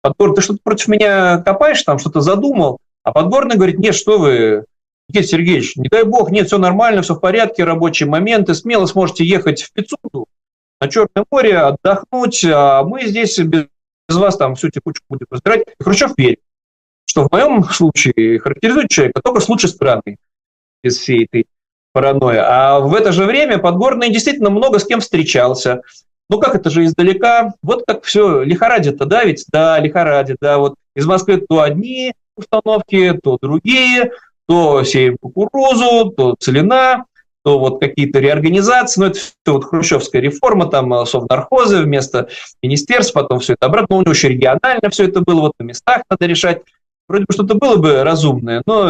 Подгорный, ты что-то против меня копаешь, там что-то задумал? А Подгорный говорит, нет, что вы, Никита Сергеевич, не дай бог, нет, все нормально, все в порядке, рабочие моменты, смело сможете ехать в Пицунду на Черное море, отдохнуть, а мы здесь без вас там всю текучку будем разбирать. И Хрущев верит, что в моем случае характеризует человека только с лучшей стороны из всей этой паранойи. А в это же время Подгорный действительно много с кем встречался. Ну как это же издалека? Вот как все лихорадит-то, да, ведь? Да, лихорадит, да, вот из Москвы то одни установки, то другие, то сеем кукурузу, то целина, то вот какие-то реорганизации, ну это все вот хрущевская реформа, там совнархозы вместо министерств, потом все это обратно, у него еще регионально все это было, вот на местах надо решать. Вроде бы что-то было бы разумное, но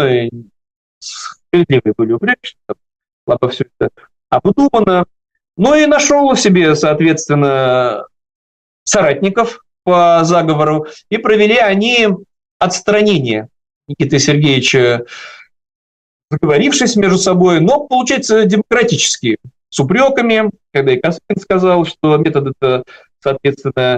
справедливые были упреки, что слабо все это обдумано. Ну и нашел себе, соответственно, соратников по заговору, и провели они отстранение Никиты Сергеевича, договорившись между собой, но, получается, демократически, с упреками, когда и Косыгин сказал, что методы-то, соответственно,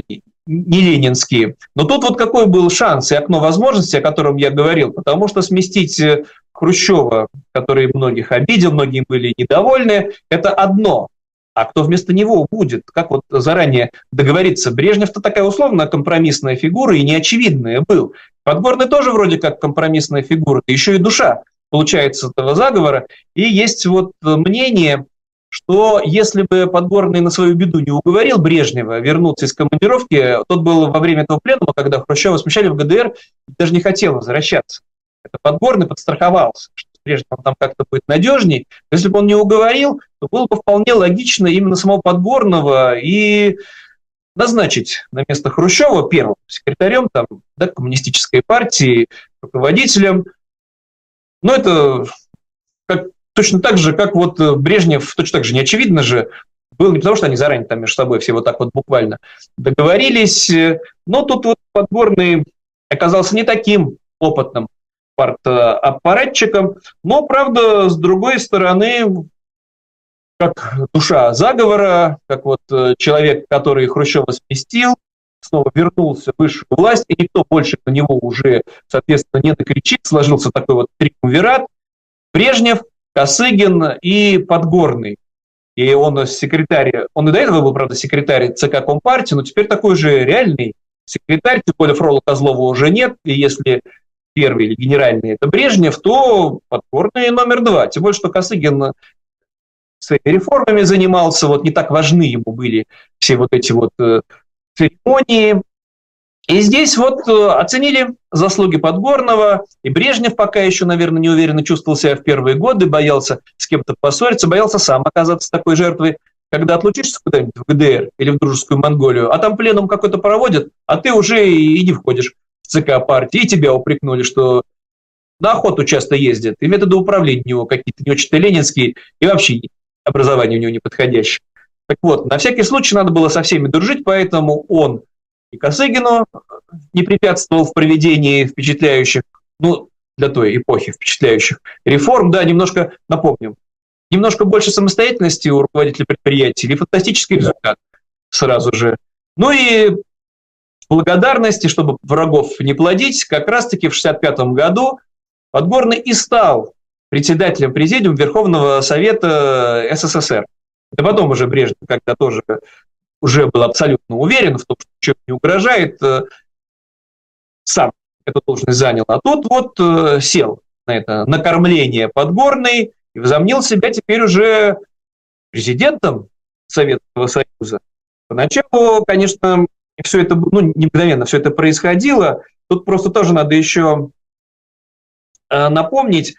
не ленинские. Но тут вот какой был шанс и окно возможностей, о котором я говорил, потому что сместить Хрущева, который многих обидел, многие были недовольны, это одно. А кто вместо него будет? Как вот заранее договориться? Брежнев-то такая условно компромиссная фигура и неочевидная был. Подгорный тоже вроде как компромиссная фигура, еще и душа получается этого заговора. И есть вот мнение, что если бы Подгорный на свою беду не уговорил Брежнева вернуться из командировки, тот был во время этого пленума, когда Хрущева смещали в ГДР, даже не хотел возвращаться. Это Подгорный подстраховался, что с Брежневым там как-то будет надежней. Если бы он не уговорил, то было бы вполне логично именно самого Подгорного и назначить на место Хрущева первым секретарем там, да, коммунистической партии, руководителем. Но это точно так же, как вот Брежнев, точно так же не очевидно же, был не потому, что они заранее там между собой все вот так вот буквально договорились, но тут вот Подгорный оказался не таким опытным партаппаратчиком, но, правда, с другой стороны, как душа заговора, как вот человек, который Хрущева сместил, снова вернулся в высшую власть, и никто больше на него уже, соответственно, не накричит, сложился такой вот триумвират: Брежнев, Косыгин и Подгорный. И он секретарь, он и до этого был, правда, секретарь ЦК Компартии, но теперь такой же реальный секретарь, тем более Фрола Козлова уже нет, и если первый или генеральный это Брежнев, то Подгорный номер 2. Тем более, что Косыгин своими реформами занимался, вот не так важны ему были все вот эти вот церемонии. И здесь вот оценили заслуги Подгорного, и Брежнев пока еще, наверное, неуверенно чувствовал себя в первые годы, боялся с кем-то поссориться, боялся сам оказаться такой жертвой, когда отлучишься куда-нибудь в ГДР или в Дружескую Монголию, а там пленум какой-то проводят, а ты уже и не входишь в ЦК партии, и тебя упрекнули, что на охоту часто ездят, и методы управления у него какие-то не очень-то ленинские, и вообще образование у него неподходящее. Так вот, на всякий случай надо было со всеми дружить, поэтому он и Косыгину не препятствовал в проведении впечатляющих, ну, для той эпохи впечатляющих реформ. Да, немножко, напомним, немножко больше самостоятельности у руководителя предприятий или фантастический результат сразу же. Ну и благодарности, чтобы врагов не плодить, как раз-таки в 1965 году Подгорный и стал председателем президиума Верховного Совета СССР. Это потом уже Брежнев, когда тоже уже был абсолютно уверен в том, что ничего не угрожает, сам эту должность занял. А тут вот сел на это накормление Подгорный и возомнил себя теперь уже президентом Советского Союза. Поначалу, конечно, все это, ну, не мгновенно все это происходило. Тут просто тоже надо еще напомнить,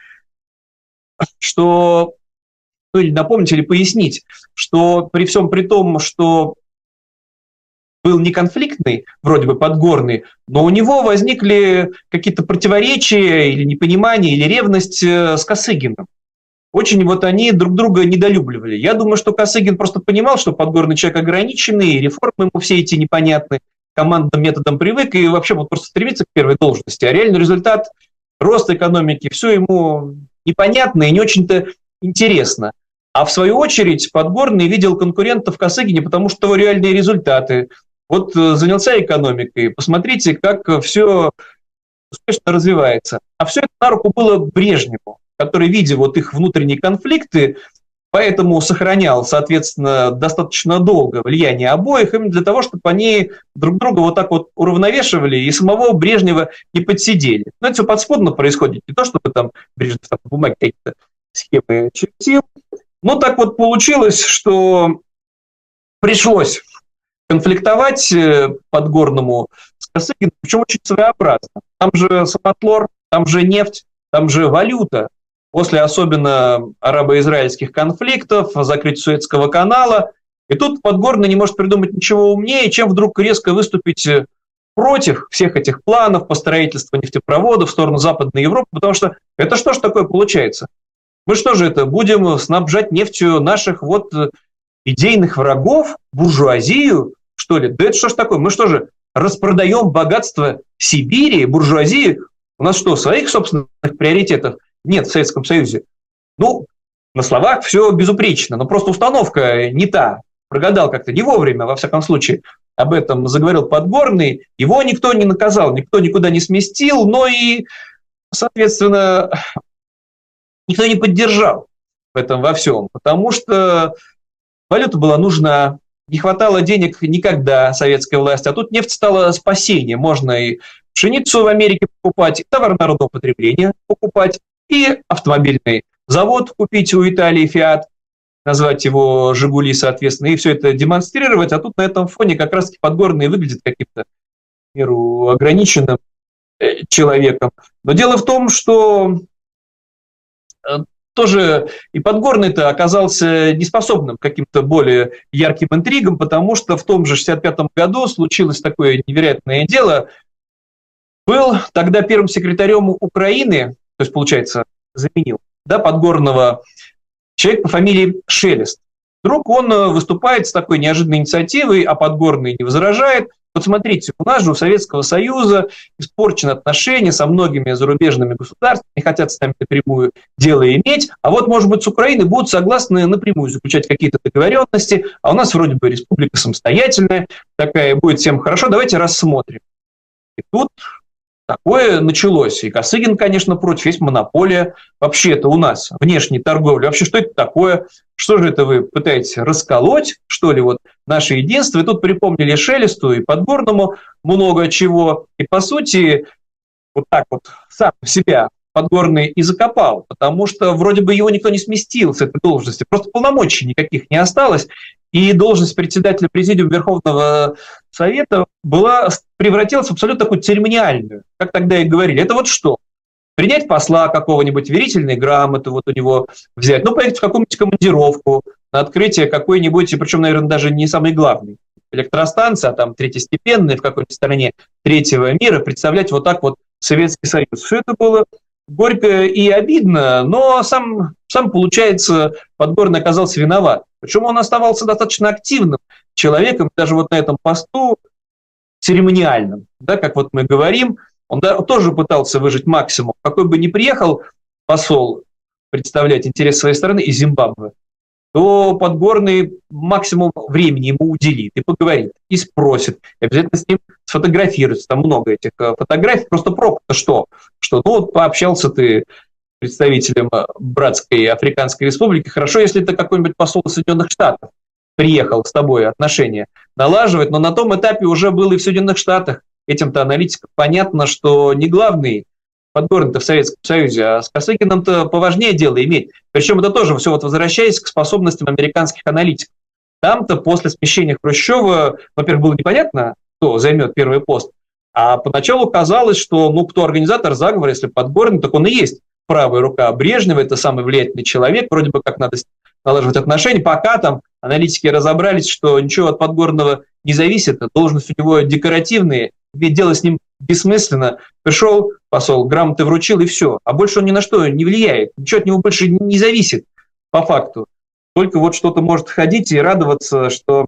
что, ну, или напомнить, или пояснить, что при всем при том, что был не конфликтный, вроде бы Подгорный, но у него возникли какие-то противоречия или непонимания, или ревность с Косыгиным. Очень вот они друг друга недолюбливали. Я думаю, что Косыгин просто понимал, что Подгорный человек ограниченный, реформы ему все эти непонятны, командным методом привык и вообще вот просто стремится к первой должности. А реальный результат роста экономики, все ему непонятно и не очень-то интересно. А в свою очередь Подгорный видел конкурентов в Косыгине, потому что его реальные результаты. Вот занялся экономикой, посмотрите, как все успешно развивается. А все это на руку было Брежневу, который, видя вот их внутренние конфликты, поэтому сохранял, соответственно, достаточно долго влияние обоих, именно для того, чтобы они друг друга вот так вот уравновешивали и самого Брежнева не подсидели. Но это все подспудно происходит, не то, чтобы там Брежнев там в бумаге какие-то схемы чертил. Но так вот получилось, что пришлось конфликтовать Подгорному с Косыгиным, причем очень своеобразно. Там же самотлор, там же нефть, там же валюта. После особенно арабо-израильских конфликтов, закрытия Суэцкого канала. И тут Подгорный не может придумать ничего умнее, чем вдруг резко выступить против всех этих планов по строительству нефтепроводов в сторону Западной Европы, потому что это что ж такое получается? Мы что же это, будем снабжать нефтью наших вот идейных врагов, буржуазию, что ли? Да это что ж такое? Мы что же, распродаем богатство Сибири, буржуазии? У нас что, своих собственных приоритетов нет в Советском Союзе? Ну, на словах все безупречно, но просто установка не та. Прогадал как-то не вовремя, во всяком случае. Об этом заговорил Подгорный. Его никто не наказал, никто никуда не сместил, но и, соответственно, никто не поддержал в этом во всем, потому что валюта была нужна, не хватало денег никогда советской власти, а тут нефть стала спасением. Можно и пшеницу в Америке покупать, и товар народного потребления покупать, и автомобильный завод купить у Италии «Фиат», назвать его «Жигули», соответственно, и все это демонстрировать, а тут на этом фоне как раз-таки Подгорный выглядит каким-то в меру ограниченным человеком. Но дело в том, что тоже и Подгорный-то оказался неспособным к каким-то более ярким интригам, потому что в том же 1965 году случилось такое невероятное дело. Был тогда первым секретарем Украины, то есть, получается, заменил, да, Подгорного, человек по фамилии Шелест. Вдруг он выступает с такой неожиданной инициативой, а Подгорный не возражает. Вот смотрите, у нас же у Советского Союза испорчены отношения со многими зарубежными государствами, не хотят с нами напрямую дело иметь, а вот, может быть, с Украиной будут согласны напрямую заключать какие-то договоренности, а у нас вроде бы республика самостоятельная, такая, будет всем хорошо, давайте рассмотрим. И тут такое началось. И Косыгин, конечно, против, есть монополия. Вообще это у нас внешней торговли. Вообще, что это такое? Что же это вы пытаетесь расколоть, что ли, вот наше единство? И тут припомнили Шелесту и Подгорному много чего. И, по сути, вот так вот сам себя Подгорный и закопал, потому что вроде бы его никто не сместил с этой должности, просто полномочий никаких не осталось. И должность председателя Президиума Верховного Совета превратилась в абсолютно такую церемониальную, как тогда и говорили. Это вот что? Принять посла какого-нибудь, верительные грамоты вот у него взять, ну, поехать в какую-нибудь командировку на открытие какой-нибудь, и причем, наверное, даже не самый главный электростанции, а там третьестепенной в какой-нибудь стране третьего мира, представлять вот так вот Советский Союз. Все это было горько и обидно, но сам получается, Подгорный оказался виноват. Причем он оставался достаточно активным человеком, даже вот на этом посту церемониальном, да, как вот мы говорим, он тоже пытался выжить максимум. Какой бы ни приехал посол представлять интересы своей страны из Зимбабве, то Подгорный максимум времени ему уделит и поговорит, и спросит, и обязательно с ним сфотографируется. Там много этих фотографий, просто пропуск, что ну вот пообщался ты с представителем братской Африканской Республики, хорошо, если это какой-нибудь посол Соединенных Штатов приехал с тобой отношения налаживать, но на том этапе уже было и в Соединенных Штатах. Этим-то аналитикам понятно, что не главный Подгорный-то в Советском Союзе, а с Косыгиным-то поважнее дело иметь. Причем это тоже все вот возвращаясь к способностям американских аналитиков. Там-то после смещения Хрущева, во-первых, было непонятно, кто займет первый пост, а поначалу казалось, что ну кто организатор заговора, если Подгорный, так он и есть правая рука Брежнева, это самый влиятельный человек, вроде бы как надо налаживать отношения, пока там аналитики разобрались, что ничего от Подгорного не зависит, должность у него декоративная, ведь дело с ним бессмысленно. Пришел посол, грамоты вручил, и все. А больше он ни на что не влияет. Ничего от него больше не зависит по факту. Только вот что-то может ходить и радоваться, что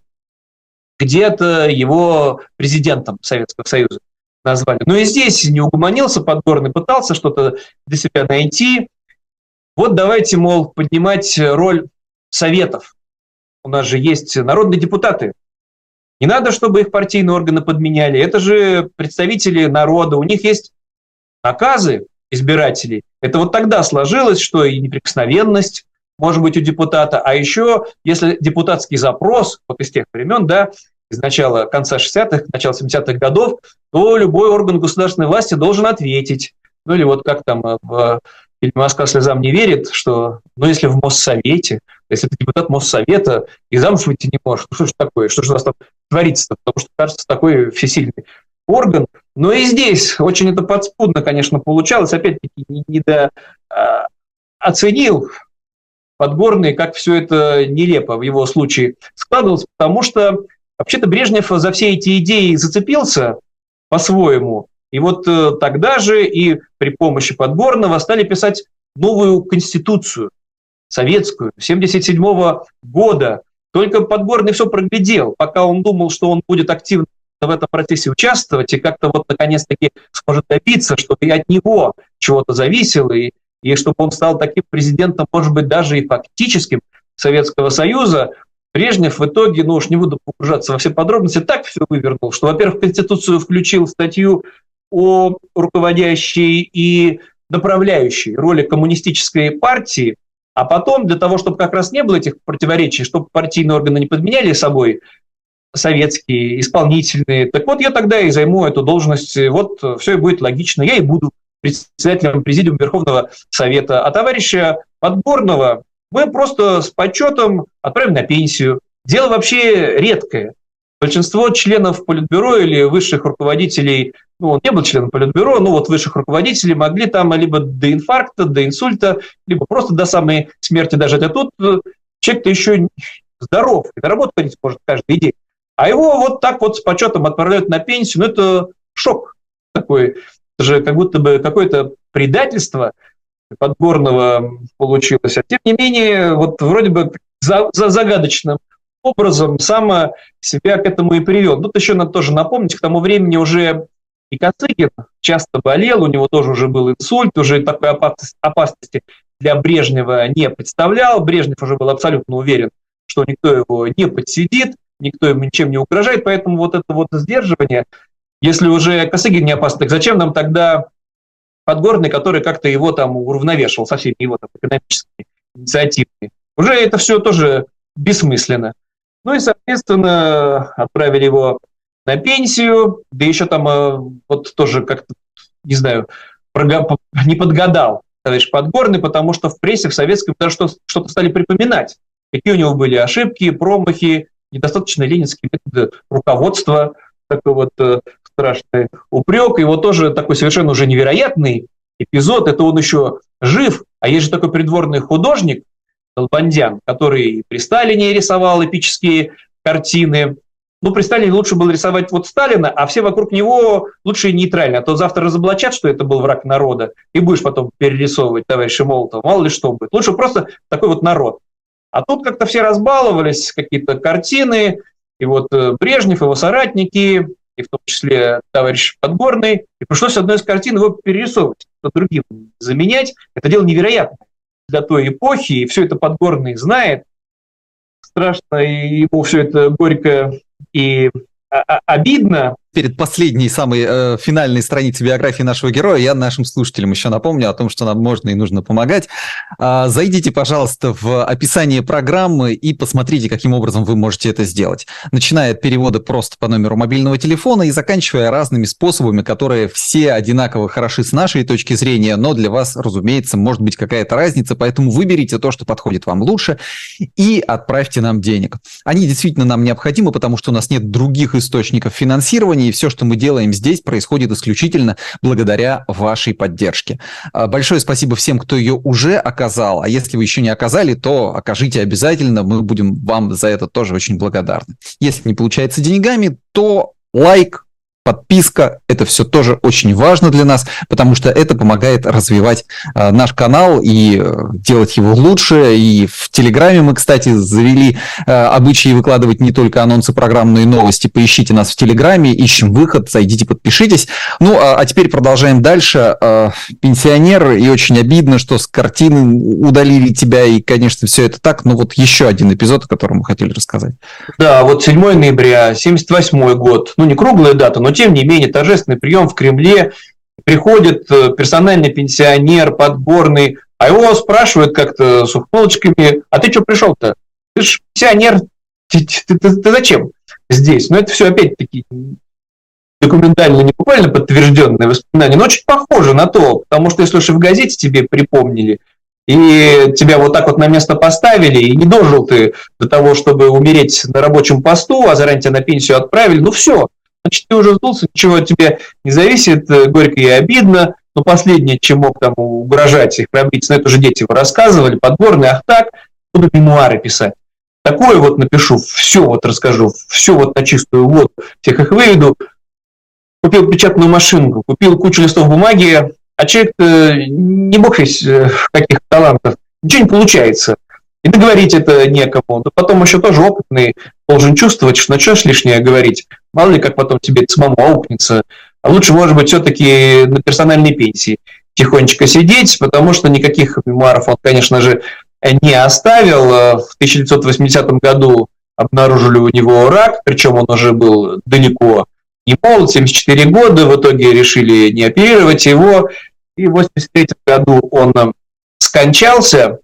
где-то его президентом Советского Союза назвали. Но и здесь не угомонился Подгорный, пытался что-то для себя найти. Вот давайте, мол, поднимать роль советов. У нас же есть народные депутаты. Не надо, чтобы их партийные органы подменяли. Это же представители народа, у них есть наказы избирателей. Это вот тогда сложилось, что и неприкосновенность может быть у депутата, а еще, если депутатский запрос, вот из тех времен, да, из начала, конца 60-х, начала 70-х годов, то любой орган государственной власти должен ответить. Ну или вот как там в фильме «Москва слезам не верит», что, ну если в Моссовете, если ты депутат Моссовета и замуж выйти не можешь, ну что же такое, что же у нас там творится-то, потому что, кажется, такой всесильный орган. Но и здесь очень это подспудно, конечно, получалось, опять-таки недооценил Подгорный, как все это нелепо в его случае складывалось, потому что вообще-то Брежнев за все эти идеи зацепился по-своему. И вот тогда же и при помощи Подгорного стали писать новую конституцию советскую 1977 года. Только Подгорный все проглядел, пока он думал, что он будет активно в этом процессе участвовать и как-то вот наконец-таки сможет добиться, чтобы и от него чего-то зависело, и чтобы он стал таким президентом, может быть, даже и фактическим Советского Союза. Брежнев в итоге, ну уж не буду погружаться во все подробности, так все вывернул, что, во-первых, в Конституцию включил статью о руководящей и направляющей роли коммунистической партии, а потом, для того, чтобы как раз не было этих противоречий, чтобы партийные органы не подменяли собой советские, исполнительные, так вот я тогда и займу эту должность, вот все и будет логично, я и буду председателем Президиума Верховного Совета, а товарища Подгорного мы просто с почетом отправим на пенсию. Дело вообще редкое. Большинство членов Политбюро или высших руководителей, ну, он не был членом Политбюро, но вот высших руководителей могли там либо до инфаркта, до инсульта, либо просто до самой смерти дожить. А тут человек-то еще здоров, и на работу ходить может каждый день. А его вот так вот с почетом отправляют на пенсию, ну, это шок такой. Это же как будто бы какое-то предательство Подгорного получилось. А тем не менее, вот вроде бы загадочным образом сам себя к этому и привел. Тут еще надо тоже напомнить, к тому времени уже и Косыгин часто болел, у него тоже уже был инсульт, уже такой опасности для Брежнева не представлял. Брежнев уже был абсолютно уверен, что никто его не подсидит, никто ему ничем не угрожает, поэтому вот это вот сдерживание, если уже Косыгин не опасен, так зачем нам тогда Подгорный, который как-то его там уравновешивал со всеми его там экономическими инициативами? Уже это все тоже бессмысленно. Ну и, соответственно, отправили его на пенсию, да еще там вот тоже как-то, не знаю, не подгадал товарищ Подгорный, потому что в прессе в советском даже что-то стали припоминать, какие у него были ошибки, промахи, недостаточно ленинские методы руководства, такой вот страшный упрек. И вот тоже такой совершенно уже невероятный эпизод, это он еще жив, а есть же такой придворный художник Долбандян, который при Сталине рисовал эпические картины. Ну, при Сталине лучше было рисовать вот Сталина, а все вокруг него лучше и нейтрально. А то завтра разоблачат, что это был враг народа, и будешь потом перерисовывать товарища Молотова. Мало ли что будет. Лучше просто такой вот народ. А тут как-то все разбаловались, какие-то картины, и вот Брежнев, его соратники, и в том числе товарищ Подгорный, и пришлось одной из картин его перерисовывать, другим заменять. Это дело невероятное для той эпохи, и все это Подгорный знает. Страшно, и ему все это горько и обидно. Перед последней, самой финальной страницей биографии нашего героя я нашим слушателям еще напомню о том, что нам можно и нужно помогать. Зайдите, пожалуйста, в описание программы и посмотрите, каким образом вы можете это сделать. Начиная от перевода просто по номеру мобильного телефона и заканчивая разными способами, которые все одинаково хороши с нашей точки зрения, но для вас, разумеется, может быть какая-то разница, поэтому выберите то, что подходит вам лучше, и отправьте нам денег. Они действительно нам необходимы, потому что у нас нет других источников финансирования, и все, что мы делаем здесь, происходит исключительно благодаря вашей поддержке. Большое спасибо всем, кто ее уже оказал, а если вы еще не оказали, то окажите обязательно, мы будем вам за это тоже очень благодарны. Если не получается деньгами, то лайк, подписка. Это все тоже очень важно для нас, потому что это помогает развивать наш канал и делать его лучше. И в Телеграме мы, кстати, завели обычаи выкладывать не только анонсы программ, но и новости. Поищите нас в Телеграме, ищем выход, зайдите, подпишитесь. Ну, а теперь продолжаем дальше. Пенсионер, и очень обидно, что с картины удалили тебя, и, конечно, все это так. Но вот еще один эпизод, о котором мы хотели рассказать. Да, вот 7 ноября, 78 год, ну, не круглая дата, но, тем не менее, торжественный прием в Кремле. Приходит персональный пенсионер, подборный, а его спрашивают как-то с ухмылочками: а ты что пришел-то? Ты же пенсионер, ты зачем здесь? Ну, это все опять-таки документально, не буквально подтвержденные воспоминания, но очень похоже на то, потому что если уж и в газете тебе припомнили, и тебя вот так вот на место поставили, и не дожил ты до того, чтобы умереть на рабочем посту, а заранее тебя на пенсию отправили, ну все, значит, ты уже сдулся, ничего от тебя не зависит, горько и обидно. Но последнее, чем мог там угрожать их пробиться, но это уже дети его рассказывали, подборные: ах так, буду мемуары писать. Такое вот напишу, все вот расскажу, все вот на чистую воду, всех их выведу. Купил печатную машинку, купил кучу листов бумаги, а человек-то не бог весь каких талантов, ничего не получается. И договорить это некому. Да потом еще тоже опытный должен чувствовать, что начнешь лишнее говорить. Мало ли, как потом тебе это самому аукнется. А лучше, может быть, все-таки на персональной пенсии тихонечко сидеть, потому что никаких мемуаров он, конечно же, не оставил. В 1980 году обнаружили у него рак, причем он уже был далеко не молод, 74 года. В итоге решили не оперировать его. И в 1983 году он скончался.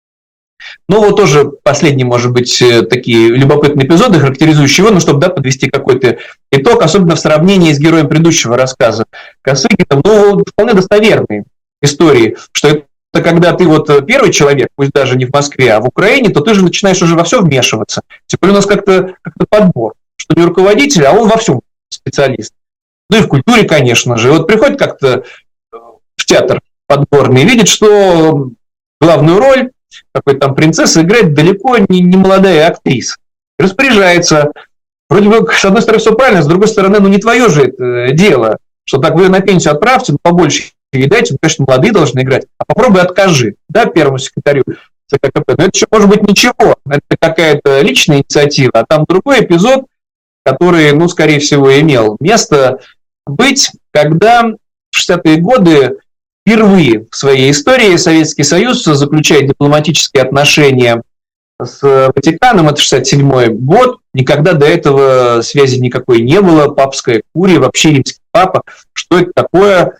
Ну, вот тоже последние, может быть, такие любопытные эпизоды, характеризующие его, ну, чтобы, да, подвести какой-то итог, особенно в сравнении с героем предыдущего рассказа Косыгиным, ну, вполне достоверные истории, что это когда ты вот первый человек, пусть даже не в Москве, а в Украине, то ты же начинаешь уже во все вмешиваться. Тем более у нас как-то подбор, что не руководитель, а он во всем специалист. Ну и в культуре, конечно же. И вот приходит как-то в театр подборный и видит, что главную роль какой-то там принцесса играет далеко не молодая актриса. Распоряжается. Вроде бы, с одной стороны, все правильно, с другой стороны, ну не твое же это дело, что так вы ее на пенсию отправьте, ну побольше ей дайте, ну, конечно, молодые должны играть, а попробуй откажи, да, первому секретарю ЦККП. Но это еще может быть ничего, это какая-то личная инициатива, а там другой эпизод, который, ну, скорее всего, имел место быть, когда в 60-е годы впервые в своей истории Советский Союз заключает дипломатические отношения с Ватиканом, это 67-й год, никогда до этого связи никакой не было, папская курия, вообще римский папа, что это такое,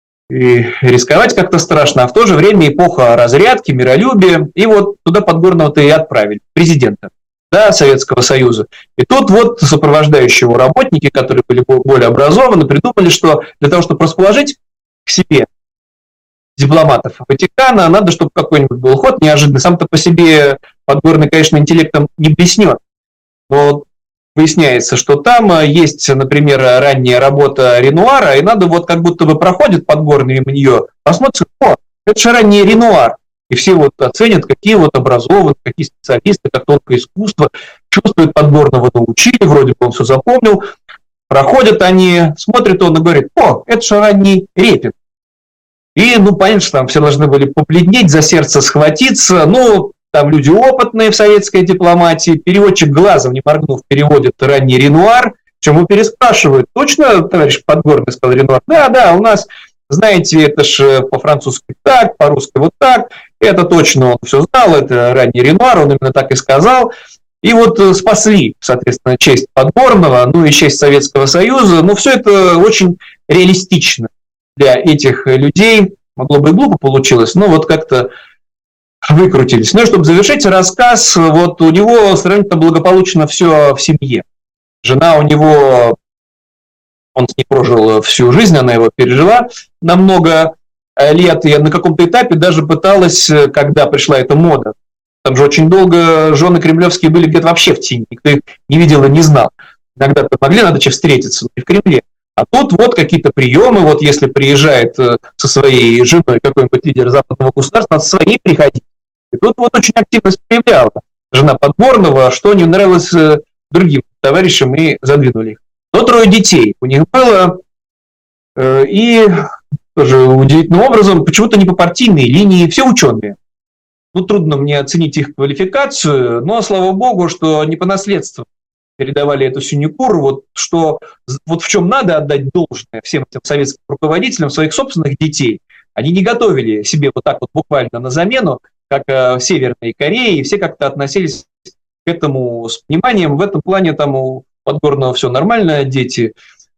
и рисковать как-то страшно, а в то же время эпоха разрядки, миролюбия, и вот туда Подгорного-то и отправили, президента, да, Советского Союза. И тут вот сопровождающие его работники, которые были более образованы, придумали, что для того, чтобы расположить к себе дипломатов Ватикана, надо, чтобы какой-нибудь был ход неожиданный. Сам-то по себе Подгорный, конечно, интеллектом не блеснет, но выясняется, что там есть, например, ранняя работа Ренуара, и надо вот как будто бы проходит Подгорный мимо нее, посмотрит: о, это же ранний Ренуар. И все вот оценят, какие вот образованные, какие специалисты, как тонкое искусство, чувствуют Подгорного, научили, вроде бы он все запомнил. Проходят они, смотрят он и говорит: о, это же ранний Репин. И, ну, понятно, что там все должны были побледнеть, за сердце схватиться. Ну, там люди опытные в советской дипломатии. Переводчик глазом не моргнув переводит ранний Ренуар. Чему переспрашивают: точно, товарищ Подгорный, сказал Ренуар? Да, у нас, знаете, это же по-французски так, по-русски вот так. Это точно он все знал, это ранний Ренуар, он именно так и сказал. И вот спасли, соответственно, честь Подгорного, ну и честь Советского Союза. Ну, все это очень реалистично для этих людей. Могло бы и глупо получилось, но вот как-то выкрутились. Ну и чтобы завершить рассказ, вот у него сравнительно благополучно все в семье. Жена у него, он с ней прожил всю жизнь, она его пережила на много лет, и на каком-то этапе даже пыталась, когда пришла эта мода, там же очень долго жены кремлевские были где-то вообще в тени, никто их не видел и не знал. Иногда могли на даче встретиться, но не в Кремле. А тут вот какие-то приемы, вот если приезжает со своей женой какой-нибудь лидер западного государства, надо со своей приходить. И тут вот очень активность проявляла жена Подгорного, что не нравилось другим товарищам, и задвинули их. но 3 детей у них было, и тоже удивительным образом, почему-то не по партийной линии, все ученые. Ну, трудно мне оценить их квалификацию, но, слава богу, что не по наследству передавали эту синекуру, вот в чем надо отдать должное всем этим советским руководителям своих собственных детей. Они не готовили себе вот так вот буквально на замену, как в Северной Корее, и все как-то относились к этому с пониманием. В этом плане там у Подгорного все нормально, дети,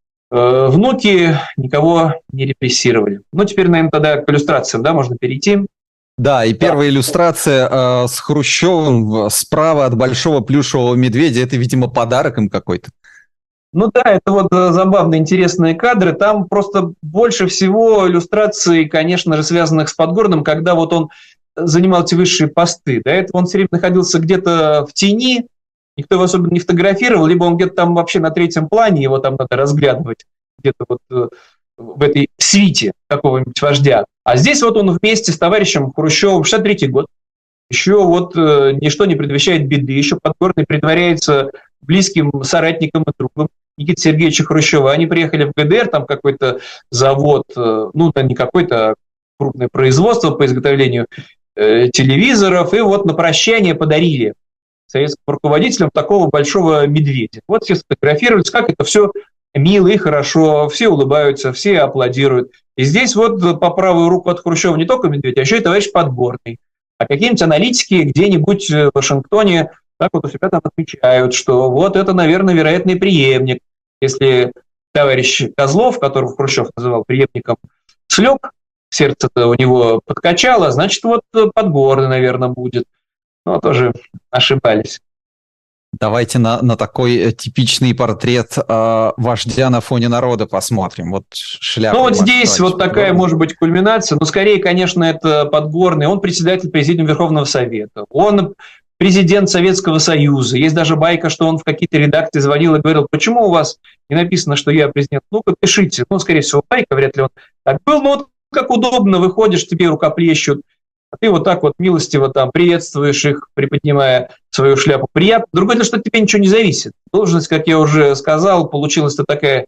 внуки никого не репрессировали. Ну, теперь, наверное, тогда к иллюстрациям, да, можно перейти. Да, и первая иллюстрация с Хрущевым справа от большого плюшевого медведя. Это, видимо, подарок им какой-то. Ну да, это вот забавные, интересные кадры. Там просто больше всего иллюстраций, конечно же, связанных с Подгорным, когда вот он занимал эти высшие посты. До этого он все время находился где-то в тени, никто его особенно не фотографировал, либо он где-то там вообще на 3-м плане, его там надо разглядывать, где-то вот в этой свите какого-нибудь вождя. А здесь вот он вместе с товарищем Хрущевым, 63-й год, еще вот ничто не предвещает беды, еще Подгорный притворяется близким соратником и другом Никиты Сергеевича Хрущева. Они приехали в ГДР, там какой-то завод, ну, да не какой-то, а крупное производство по изготовлению телевизоров, и вот на прощание подарили советским руководителям такого большого медведя. Вот все сфотографировались, как это все мило и хорошо, все улыбаются, все аплодируют. И здесь вот по правую руку от Хрущева не только медведь, а еще и товарищ Подгорный. А какие-нибудь аналитики где-нибудь в Вашингтоне так вот у себя там отмечают, что вот это, наверное, вероятный преемник. Если товарищ Козлов, которого Хрущев называл преемником, слег, сердце-то у него подкачало, значит, вот Подгорный, наверное, будет. Но тоже ошибались. Давайте на такой типичный портрет вождя на фоне народа посмотрим. Вот шляпа. Ну вот здесь вот такая, может быть, кульминация, но скорее, конечно, это Подгорный. Он председатель Президиума Верховного Совета. Он президент Советского Союза. Есть даже байка, что он в какие-то редакции звонил и говорил, почему у вас не написано, что я президент? Ну-ка, пишите. Ну, скорее всего, байка, вряд ли он так был. Но вот как удобно, выходишь, тебе рукоплещут. А ты вот так вот милостиво там приветствуешь их, приподнимая свою шляпу. Приятно. Другое дело, что от тебя ничего не зависит. Должность, как я уже сказал, получилась-то такая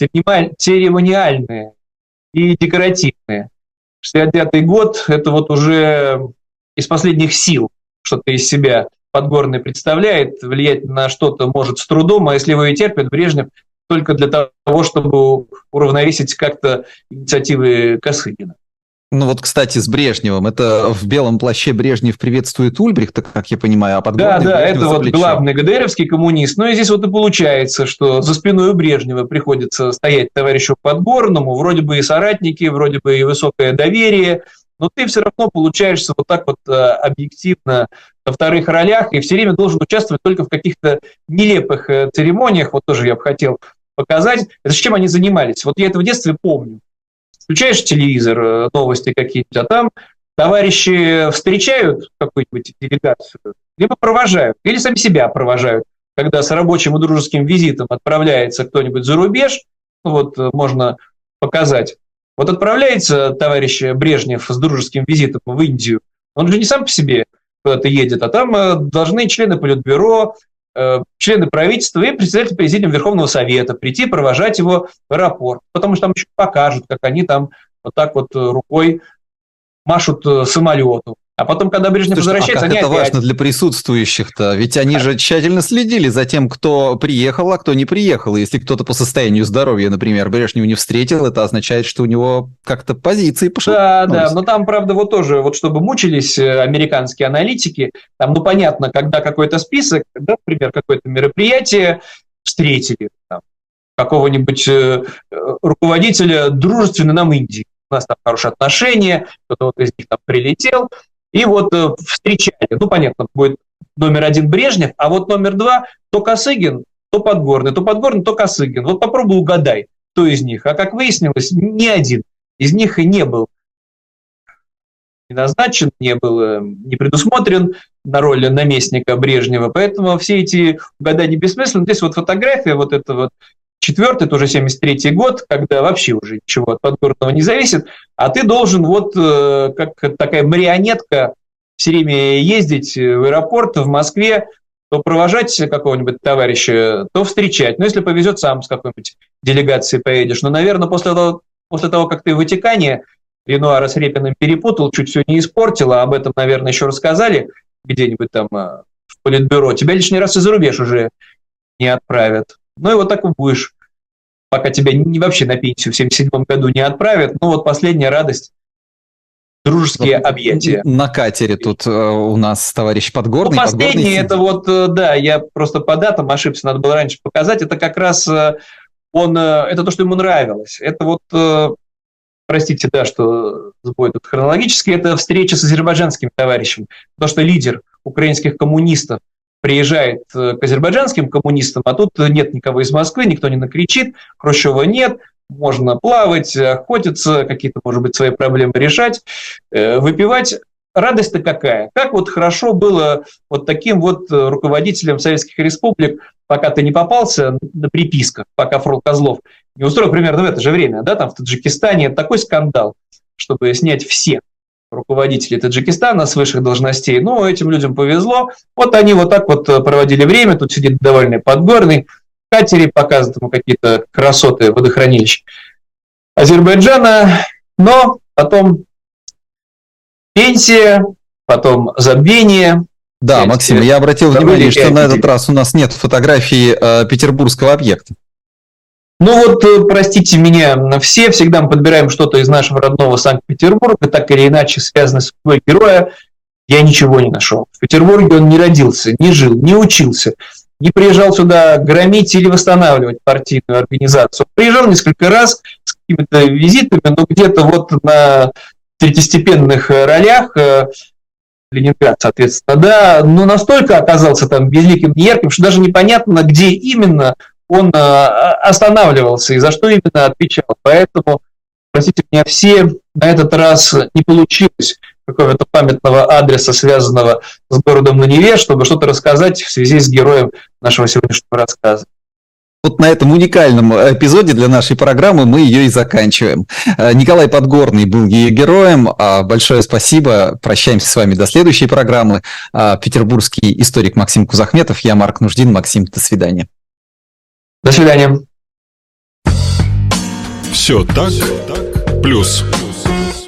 церемониальная и декоративная. 65-й год – это вот уже из последних сил что-то из себя Подгорный представляет, влиять на что-то может с трудом, а если его и терпят, Брежнев только для того, чтобы уравновесить как-то инициативы Косыгина. Ну вот, кстати, с Брежневым. Это в белом плаще Брежнев приветствует Ульбрихта, как я понимаю, а Подгорный... Да, это вот главный ГДРовский коммунист. Ну и здесь вот и получается, что за спиной у Брежнева приходится стоять товарищу Подгорному, вроде бы и соратники, вроде бы и высокое доверие, но ты все равно получаешься вот так вот объективно на вторых ролях и все время должен участвовать только в каких-то нелепых церемониях. Вот тоже я бы хотел показать. Это с чем они занимались. Вот я это в детстве помню. Включаешь телевизор, новости какие-то, а там товарищи встречают какую-нибудь делегацию, либо провожают, или сами себя провожают. Когда с рабочим и дружеским визитом отправляется кто-нибудь за рубеж, вот можно показать. Вот отправляется товарищ Брежнев с дружеским визитом в Индию, он же не сам по себе куда-то едет, а там должны члены Политбюро, члены правительства и председатель Президиума Верховного Совета прийти провожать его в аэропорт, потому что там еще покажут, как они там вот так вот рукой машут самолету. А потом, когда Брежнев возвращается, они это опять... важно для присутствующих-то? Ведь они же тщательно следили за тем, кто приехал, а кто не приехал. И если кто-то по состоянию здоровья, например, Брежнева не встретил, это означает, что у него как-то позиции пошатнулись. Да, но там, правда, вот тоже, вот чтобы мучились американские аналитики, там, ну, понятно, когда какой-то список, да, например, какое-то мероприятие встретили, там, какого-нибудь руководителя дружественной нам Индии. У нас там хорошие отношения, кто-то вот из них там прилетел, и вот встречали. Ну, понятно, будет номер 1 Брежнев, а вот номер 2 то Косыгин, то Подгорный, то Косыгин. Вот попробуй угадай, кто из них. А как выяснилось, ни один из них и не был не назначен, не был не предусмотрен на роль наместника Брежнева. Поэтому все эти угадания бессмысленны. Здесь вот фотография, вот это вот 4-й, тоже 73-й год, когда вообще уже ничего от Подгорного не зависит, а ты должен вот как такая марионетка все время ездить в аэропорт в Москве, то провожать какого-нибудь товарища, то встречать. Ну, если повезет, сам с какой-нибудь делегацией поедешь. Но, наверное, после того, как ты в Ватикане Ренуара с Репиным перепутал, чуть все не испортил, а об этом, наверное, еще рассказали где-нибудь там в политбюро, тебя лишний раз и за рубеж уже не отправят. Ну и вот так и будешь, пока тебя вообще на пенсию в 1977 году не отправят. Ну вот последняя радость. Дружеские объятия. На катере тут у нас товарищ Подгорный. Ну, последний, это вот, да, я просто по датам ошибся, надо было раньше показать. Это как раз это то, что ему нравилось. Это вот, простите, да, что сбой тут хронологический, это встреча с азербайджанским товарищем. Потому что лидер украинских коммунистов приезжает к азербайджанским коммунистам, а тут нет никого из Москвы, никто не накричит, Хрущева нет, можно плавать, охотиться, какие-то, может быть, свои проблемы решать, выпивать. Радость-то какая? Как вот хорошо было вот таким вот руководителям советских республик, пока ты не попался на приписках, пока Фрол Козлов не устроил примерно в это же время, да, там в Таджикистане такой скандал, чтобы снять всех руководителей Таджикистана с высших должностей. Ну, этим людям повезло. Вот они вот так вот проводили время. Тут сидит довольный Подгорный, в катере показывает ему какие-то красоты водохранилищ Азербайджана. Но потом пенсия, потом забвение. Да, Максим, я обратил внимание, что на этот раз у нас нет фотографии петербургского объекта. Ну вот, простите меня, все всегда мы подбираем что-то из нашего родного Санкт-Петербурга, так или иначе связано с судьбой героя. Я ничего не нашел. В Петербурге он не родился, не жил, не учился, не приезжал сюда громить или восстанавливать партийную организацию. Приезжал несколько раз с какими-то визитами, но где-то вот на третьестепенных ролях, Ленинград, соответственно, да, но настолько оказался там безликим, неярким, что даже непонятно, где именно он останавливался и за что именно отвечал. Поэтому, простите меня, все на этот раз не получилось какого-то памятного адреса, связанного с городом на Неве, чтобы что-то рассказать в связи с героем нашего сегодняшнего рассказа. Вот на этом уникальном эпизоде для нашей программы мы ее и заканчиваем. Николай Подгорный был ее героем. Большое спасибо. Прощаемся с вами до следующей программы. Петербургский историк Максим Кузахметов. Я Марк Нуждин. Максим, до свидания. До свидания. Все так, плюс.